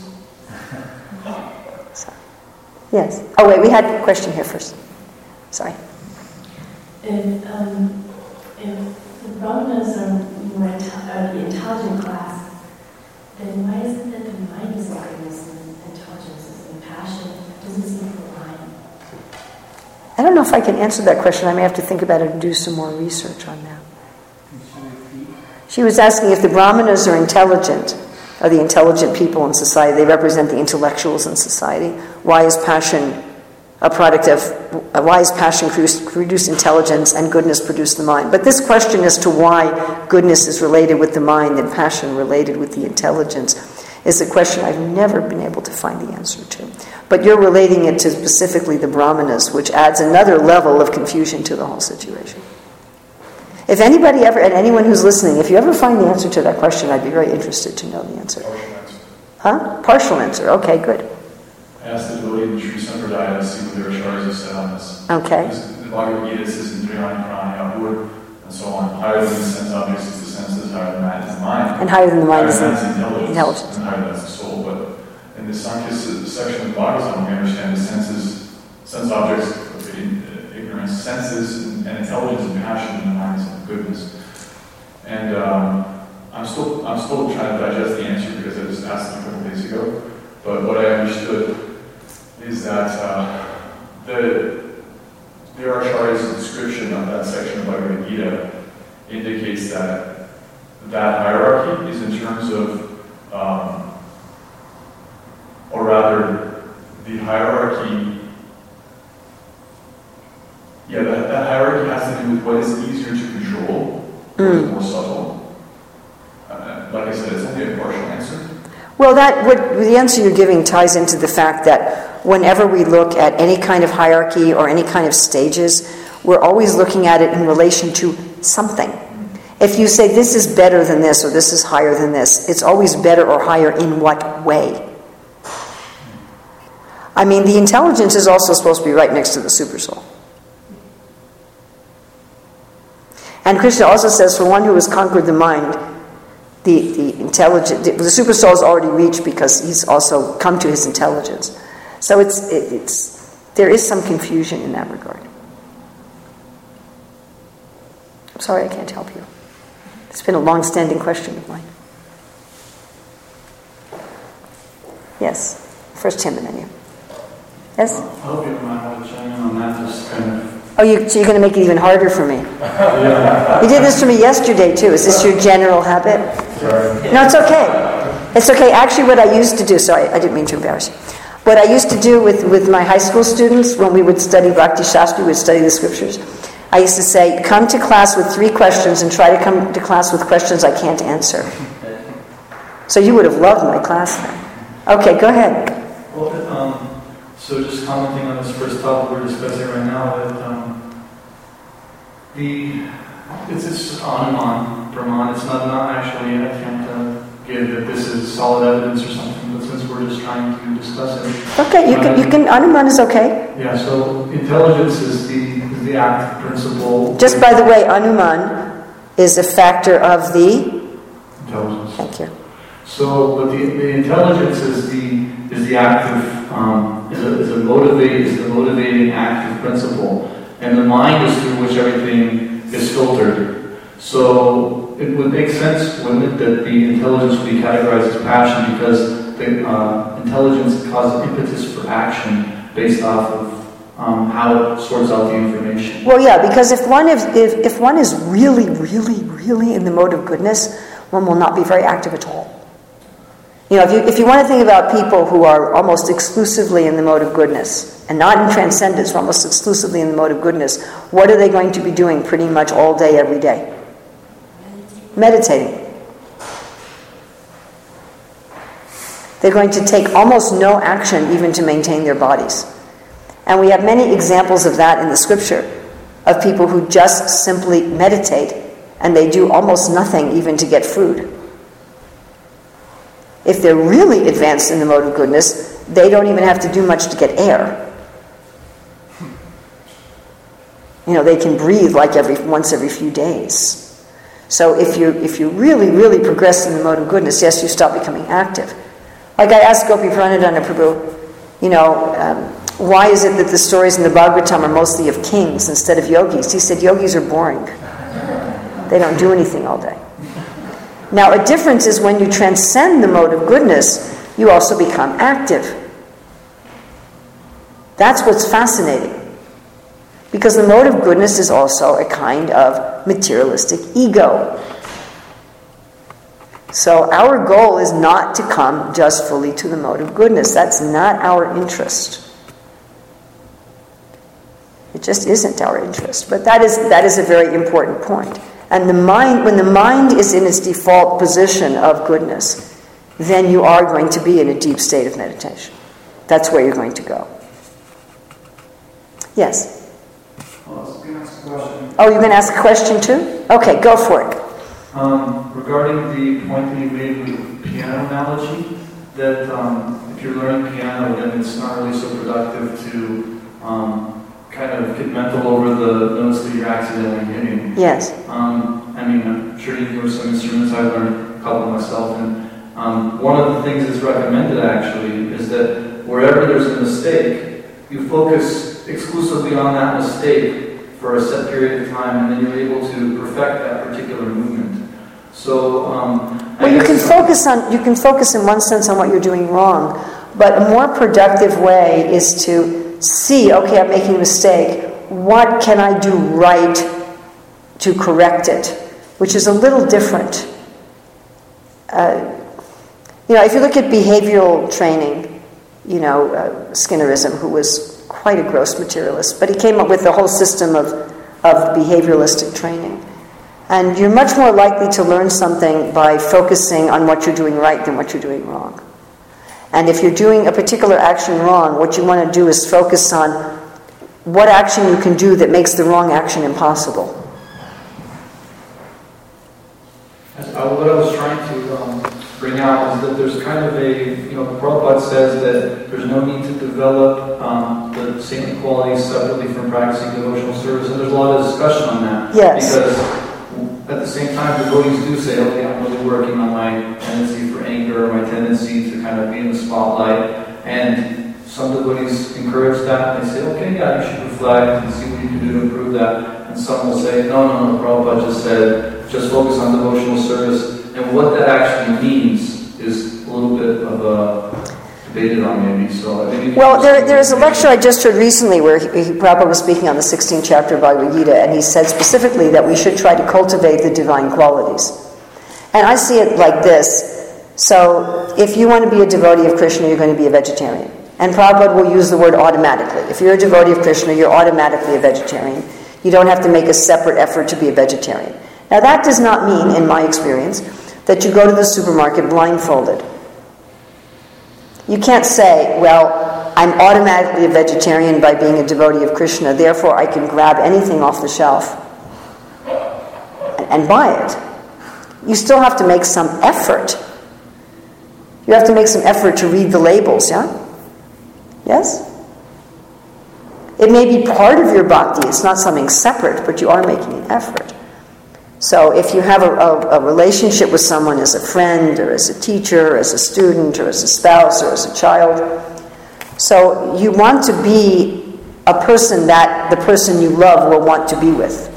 So, yes. Oh, wait, we had a question here first. Sorry. If the Brahmanas are more the intelligent class, then why is it that the mind is goodness and intelligence and passion? It doesn't seem to align. I don't know if I can answer that question. I may have to think about it and do some more research on that. She was asking if the Brahmanas are intelligent, are the intelligent people in society. They represent the intellectuals in society. Why is passion a product of, why is passion produce intelligence and goodness produce the mind? But this question as to why goodness is related with the mind and passion related with the intelligence is a question I've never been able to find the answer to. But you're relating it to specifically the Brahmanas, which adds another level of confusion to the whole situation. If anybody ever, and anyone who's listening, if you ever find the answer to that question, I'd be very interested to know the answer. Partial answer. Huh? Partial answer. Okay, good. I asked the devotee in the Sri Sampradaya to see what their acharyas said on this. Okay. The Bhagavad Gita says in Triyani Pranaya, and so on. Higher than the sense objects is the senses, higher than that is the mind. And higher than the mind is the intelligence. And higher than that's the soul. But in the Sankhya section of the Bhagavatam, we understand the senses, sense objects, ignorance, senses, and intelligence and passion, and the mind is goodness. And I'm still trying to digest the answer because I just asked it a couple days ago. But what I understood is that the Acharya's description of that section of Bhagavad Gita indicates that hierarchy is in terms of, or rather, the hierarchy. Yeah, that hierarchy has to do with what is easier to control, what is more subtle. Like I said, it's only a partial answer. Well, the answer you're giving ties into the fact that whenever we look at any kind of hierarchy or any kind of stages, we're always looking at it in relation to something. If you say this is better than this or this is higher than this, it's always better or higher in what way? I mean, the intelligence is also supposed to be right next to the supersoul. And Krishna also says, for one who has conquered the mind, the intelligent, the supersoul is already reached because he's also come to his intelligence. So there is some confusion in that regard. I'm sorry I can't help you. It's been a long-standing question of mine. Yes, first Tim and then you. Yes? I hope you don't mind to chime in on that. Just kind of. Oh, so you're going to make it even harder for me. Yeah. You did this to me yesterday too. Is this your general habit? Sorry. No, it's okay. It's okay. Actually, what I used to do, sorry, I didn't mean to embarrass you. What I used to do with my high school students, when we would study Bhakti Shastra, we would study the scriptures, I used to say, come to class with 3 questions and try to come to class with questions I can't answer. So you would have loved my class then. Okay, go ahead. Well, so just commenting on this first topic we're discussing right now, that it's on and on, Brahman. It's not actually, I can't give that this is solid evidence or something, but since we're just trying to discuss it. Okay, you can Anuman is okay. Yeah, so intelligence is the the active principle. Just by the way, Anuman is a factor of the intelligence. Thank you. So, but the intelligence is the active is the motivating active principle, and the mind is through which everything is filtered. So it would make sense, wouldn't it, that the intelligence would be categorized as passion, because the intelligence causes impetus for action based off of how it sorts out the information. Well, yeah, because if one is really, really, really in the mode of goodness, one will not be very active at all. You know, if you want to think about people who are almost exclusively in the mode of goodness, and not in transcendence, almost exclusively in the mode of goodness, what are they going to be doing pretty much all day, every day? Meditating. They're going to take almost no action even to maintain their bodies. And we have many examples of that in the scripture, of people who just simply meditate, and they do almost nothing even to get food. If they're really advanced in the mode of goodness, they don't even have to do much to get air. You know, they can breathe like once every few days. So if you really, really progress in the mode of goodness, yes, you stop becoming active. Like I asked Gopi Pranadhana Prabhu, you know, why is it that the stories in the Bhagavatam are mostly of kings instead of yogis? He said, yogis are boring. They don't do anything all day. Now, a difference is when you transcend the mode of goodness, you also become active. That's what's fascinating. Because the mode of goodness is also a kind of materialistic ego. So our goal is not to come just fully to the mode of goodness. That's not our interest. It just isn't our interest. But that is a very important point. And the mind, when the mind is in its default position of goodness, then you are going to be in a deep state of meditation. That's where you're going to go. Yes? I was going to ask a question. Oh, you're going to ask a question too? Okay, go for it. Regarding the point that you made with the piano analogy, that if you're learning piano, then it's not really so productive to kind of get mental over the notes that you're accidentally hitting. Yes. I mean, I'm sure there were some instruments I learned a couple myself, and one of the things that's recommended actually is that wherever there's a mistake, you focus exclusively on that mistake for a set period of time, and then you're able to perfect that particular movement. So, well, you can focus in one sense on what you're doing wrong, but a more productive way is to see, okay, I'm making a mistake. What can I do right to correct it? Which is a little different. You know, if you look at behavioral training, you know, Skinnerism, who was quite a gross materialist, but he came up with the whole system of behavioralistic training. And you're much more likely to learn something by focusing on what you're doing right than what you're doing wrong. And if you're doing a particular action wrong, what you want to do is focus on what action you can do that makes the wrong action impossible. What I was trying to bring out is that there's kind of Prabhupada says that there's no need to develop the saintly qualities separately from practicing devotional service, and there's a lot of discussion on that. Yes. Because at the same time, devotees do say, okay, I'm really working on my tendency for anger, or my tendency to kind of be in the spotlight, and some devotees encourage that, and they say, okay, yeah, you should reflect and see what you can do to improve that. And some will say, no, Prabhupada just said, just focus on devotional service. And what that actually means is a little bit of a debated on maybe. So well, there's a lecture I just heard recently where Prabhupada was speaking on the 16th chapter of Bhagavad Gita, and he said specifically that we should try to cultivate the divine qualities. And I see it like this. So if you want to be a devotee of Krishna, you're going to be a vegetarian. And Prabhupada will use the word automatically. If you're a devotee of Krishna, you're automatically a vegetarian. You don't have to make a separate effort to be a vegetarian. Now that does not mean, in my experience, that you go to the supermarket blindfolded. You can't say, well, I'm automatically a vegetarian by being a devotee of Krishna, therefore I can grab anything off the shelf and buy it. You still have to make some effort. You have to make some effort to read the labels, yeah? Yes? It may be part of your bhakti, it's not something separate, but you are making an effort. So if you have a relationship with someone as a friend, or as a teacher, or as a student, or as a spouse, or as a child, so you want to be a person that the person you love will want to be with.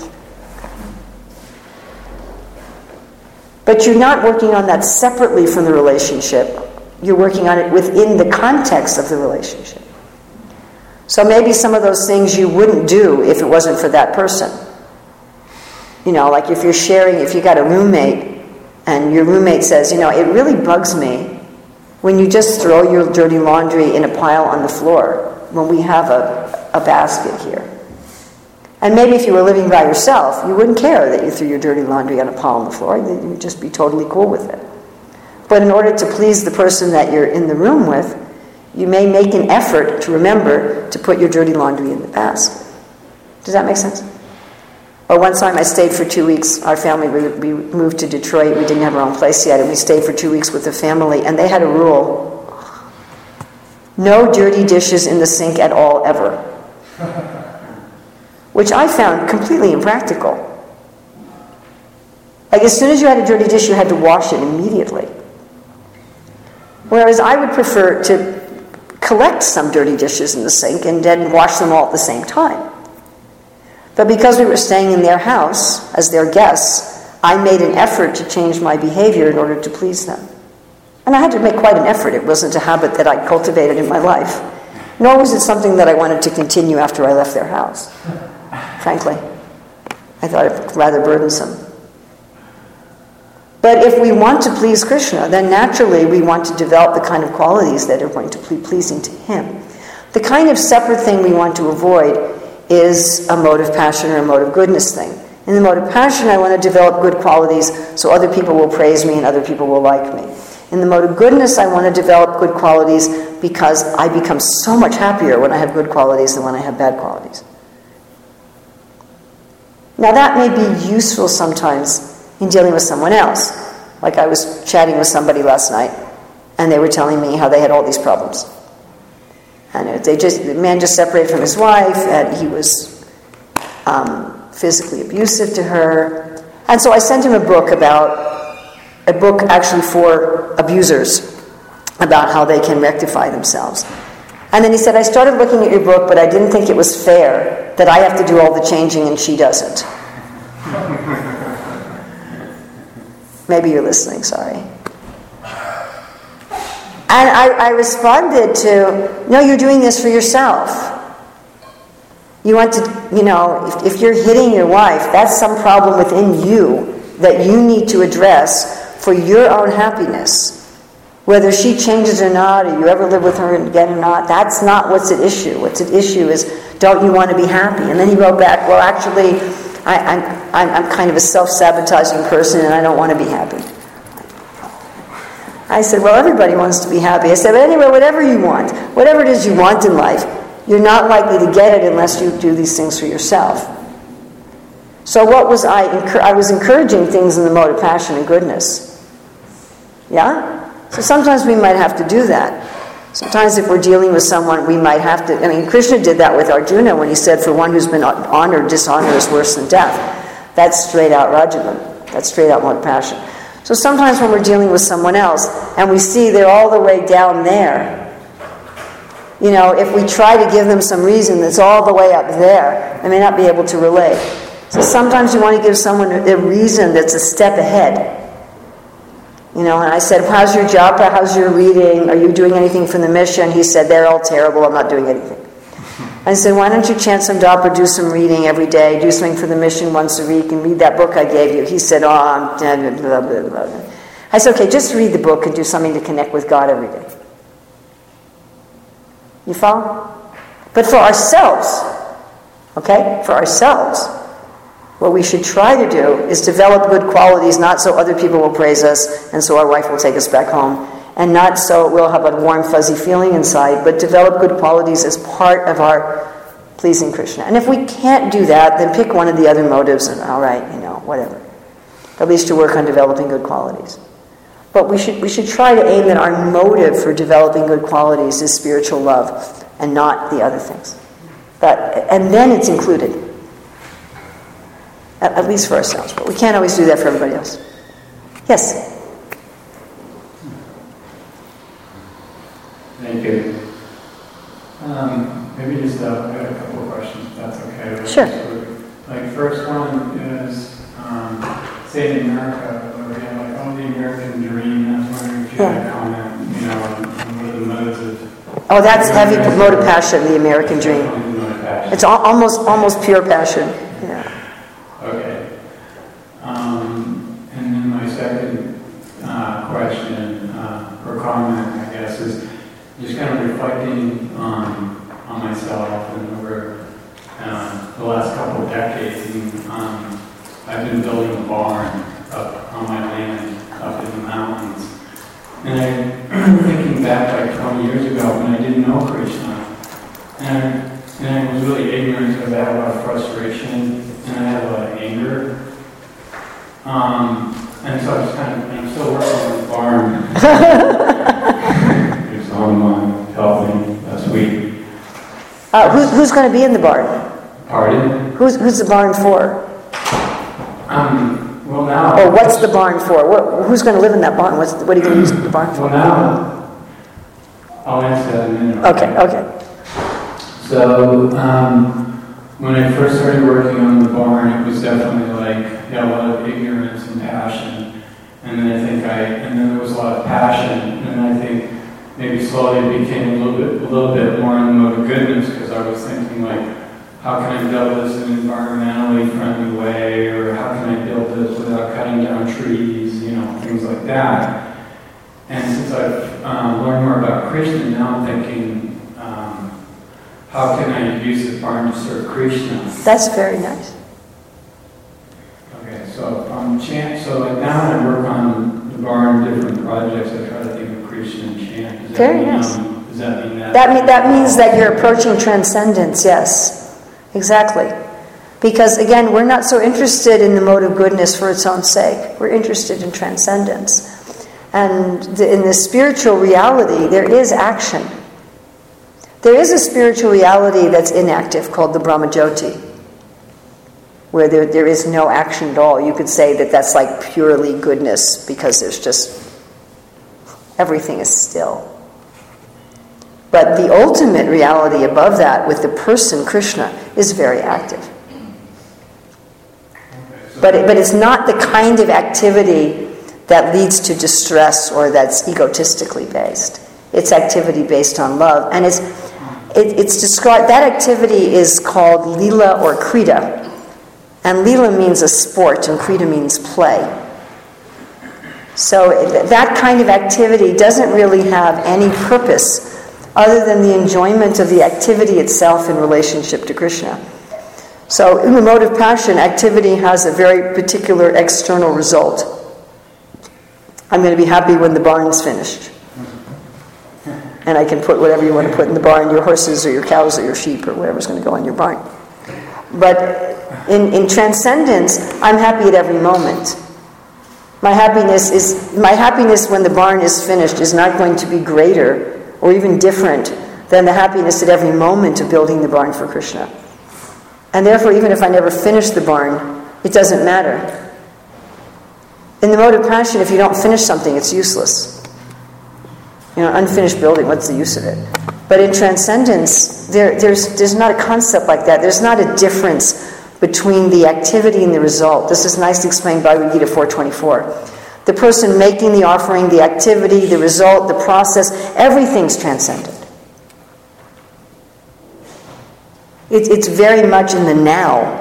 But you're not working on that separately from the relationship. You're working on it within the context of the relationship. So maybe some of those things you wouldn't do if it wasn't for that person. You know, like if you're sharing, if you got a roommate, and your roommate says, you know, it really bugs me when you just throw your dirty laundry in a pile on the floor when we have a basket here. And maybe if you were living by yourself, you wouldn't care that you threw your dirty laundry on a pile on the floor. You'd just be totally cool with it. But in order to please the person that you're in the room with, you may make an effort to remember to put your dirty laundry in the basket. Does that make sense? Or one time I stayed for 2 weeks. Our family, we moved to Detroit. We didn't have our own place yet. And we stayed for 2 weeks with the family. And they had a rule. No dirty dishes in the sink at all, ever. Which I found completely impractical. Like as soon as you had a dirty dish, you had to wash it immediately. Whereas I would prefer to collect some dirty dishes in the sink and then wash them all at the same time. But because we were staying in their house as their guests, I made an effort to change my behavior in order to please them. And I had to make quite an effort. It wasn't a habit that I cultivated in my life. Nor was it something that I wanted to continue after I left their house. Frankly, I thought it rather burdensome. But if we want to please Krishna, then naturally we want to develop the kind of qualities that are going to be pleasing to him. The kind of separate thing we want to avoid is a mode of passion or a mode of goodness thing. In the mode of passion, I want to develop good qualities so other people will praise me and other people will like me. In the mode of goodness, I want to develop good qualities because I become so much happier when I have good qualities than when I have bad qualities. Now that may be useful sometimes in dealing with someone else. Like I was chatting with somebody last night, and they were telling me how they had all these problems. And the man just separated from his wife, and he was physically abusive to her. And so I sent him a book actually for abusers, about how they can rectify themselves. And then he said, I started looking at your book, but I didn't think it was fair that I have to do all the changing and she doesn't. Maybe you're listening, sorry. And I responded to, no, you're doing this for yourself. You want to, if you're hitting your wife, that's some problem within you that you need to address for your own happiness. Whether she changes or not, or you ever live with her again or not, that's not what's at issue. What's at issue is, don't you want to be happy? And then he wrote back, well, actually, I'm kind of a self-sabotaging person and I don't want to be happy. I said, well, everybody wants to be happy. I said, but anyway, whatever you want, whatever it is you want in life, you're not likely to get it unless you do these things for yourself. So what was I was encouraging things in the mode of passion and goodness. Yeah? So sometimes we might have to do that. Sometimes if we're dealing with someone, we might have to... Krishna did that with Arjuna when he said, for one who's been honored, dishonor is worse than death. That's straight out Rajavan. That's straight out mode of passion. So sometimes when we're dealing with someone else, and we see they're all the way down there, if we try to give them some reason that's all the way up there, they may not be able to relate. So sometimes you want to give someone a reason that's a step ahead. And I said, how's your japa? How's your reading? Are you doing anything for the mission? He said, they're all terrible. I'm not doing anything. I said, why don't you chant some japa, do some reading every day, do something for the mission once a week, and read that book I gave you. He said, I'm blah, blah, blah. I said, okay, just read the book and do something to connect with God every day. You follow? But for ourselves, okay, for ourselves, what we should try to do is develop good qualities, not so other people will praise us and so our wife will take us back home, and not so we'll have a warm, fuzzy feeling inside, but develop good qualities as part of our pleasing Krishna. And if we can't do that, then pick one of the other motives and all right, whatever. At least to work on developing good qualities. But we should try to aim that our motive for developing good qualities is spiritual love and not the other things. And then it's included. At least for ourselves. But we can't always do that for everybody else. Yes? Thank you. Maybe just I have a couple of questions, if that's okay. Sure. Like, first one is, say in America, where we have like, the American dream. I was wondering if you had a comment, on what are the modes of... Oh, that's heavy mode of passion, the American dream. It's almost pure passion. Yeah. Okay. And then my second question, or comment, I guess, is just kind of reflecting on myself and over the last couple of decades. I've been building a barn up on my land, up in the mountains. And I'm thinking back like 20 years ago when I didn't know Krishna. And I was really ignorant because I had a lot of frustration and I had a lot of anger. And so I'm still working on the barn. There's someone helping last week. Who's going to be in the barn? Pardon? Who's the barn for? Well now... Or what's the barn for? Who's going to live in that barn? What are you going to use the barn for? Well now... I'll answer that in a minute. Okay. So, when I first started working on the barn, it was definitely like, a lot of ignorance and passion. And then and then there was a lot of passion. And I think maybe slowly it became a little bit more in the mode of goodness, because I was thinking like, how can I build this in an environmentally friendly way? Or how can I build this without cutting down trees, things like that. And since I've learned more about Krishna, now I'm thinking, how can I use the barn to serve Krishna? That's very nice. Okay, so like now when I work on the barn, different projects, I try to think of Krishna and chant. Very nice. Does that mean that? That means that you're approaching transcendence, yes. Exactly. Because again, we're not so interested in the mode of goodness for its own sake. We're interested in transcendence. And in the spiritual reality, there is action. There is a spiritual reality that's inactive called the Brahmajyoti, where there is no action at all. You could say that that's like purely goodness, because there's just, everything is still. But the ultimate reality above that, with the person Krishna, is very active. But it's not the kind of activity that leads to distress or that's egotistically based. It's activity based on love. And it's described, that activity is called lila or krita. And lila means a sport and krita means play. So that kind of activity doesn't really have any purpose other than the enjoyment of the activity itself in relationship to Krishna. So in the mode of passion, activity has a very particular external result. I'm going to be happy when the barn's finished. And I can put whatever you want to put in the barn, your horses or your cows or your sheep or whatever's going to go in your barn. But in transcendence, I'm happy at every moment. My happiness when the barn is finished is not going to be greater or even different than the happiness at every moment of building the barn for Krishna. And therefore, even if I never finish the barn, it doesn't matter. In the mode of passion, if you don't finish something, it's useless. Unfinished building, what's the use of it? But in transcendence, there's not a concept like that. There's not a difference between the activity and the result. This is nicely explained by Bhagavad Gita 4.24. The person making the offering, the activity, the result, the process, everything's transcendent. It's very much in the now.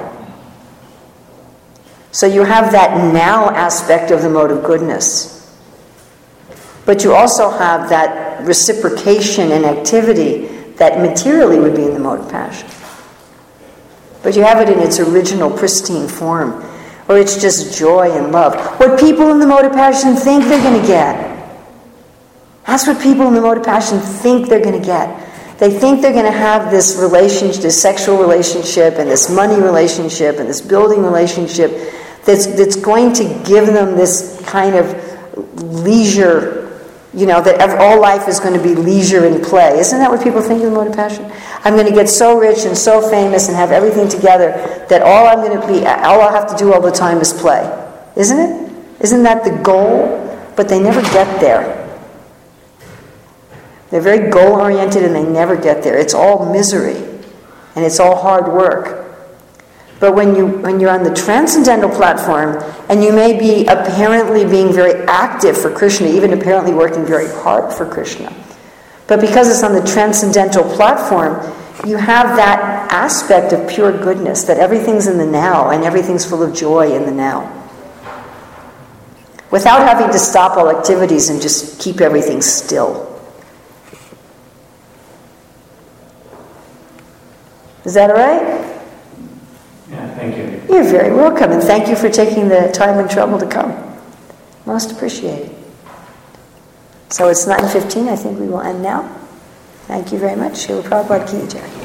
So you have that now aspect of the mode of goodness. But you also have that reciprocation and activity that materially would be in the mode of passion. But you have it in its original pristine form, where it's just joy and love. What people in the mode of passion think they're going to get. That's what people in the mode of passion think they're going to get. They think they're going to have this relationship, this sexual relationship, and this money relationship, and this building relationship that's going to give them this kind of leisure that all life is going to be leisure and play. Isn't that what people think of the mode of passion? I'm going to get so rich and so famous and have everything together that all I'll have to do all the time is play. Isn't it? Isn't that the goal? But they never get there. They're very goal-oriented and they never get there. It's all misery and it's all hard work. But when you're on the transcendental platform, and you may be apparently being very active for Krishna, even apparently working very hard for Krishna, but because it's on the transcendental platform, you have that aspect of pure goodness, that everything's in the now and everything's full of joy in the now. Without having to stop all activities and just keep everything still. Is that all right? Yeah, thank you. You're very welcome, and thank you for taking the time and trouble to come. Most appreciated. So it's 9:15. I think we will end now. Thank you very much. Srila Prabhupada Ki Jai.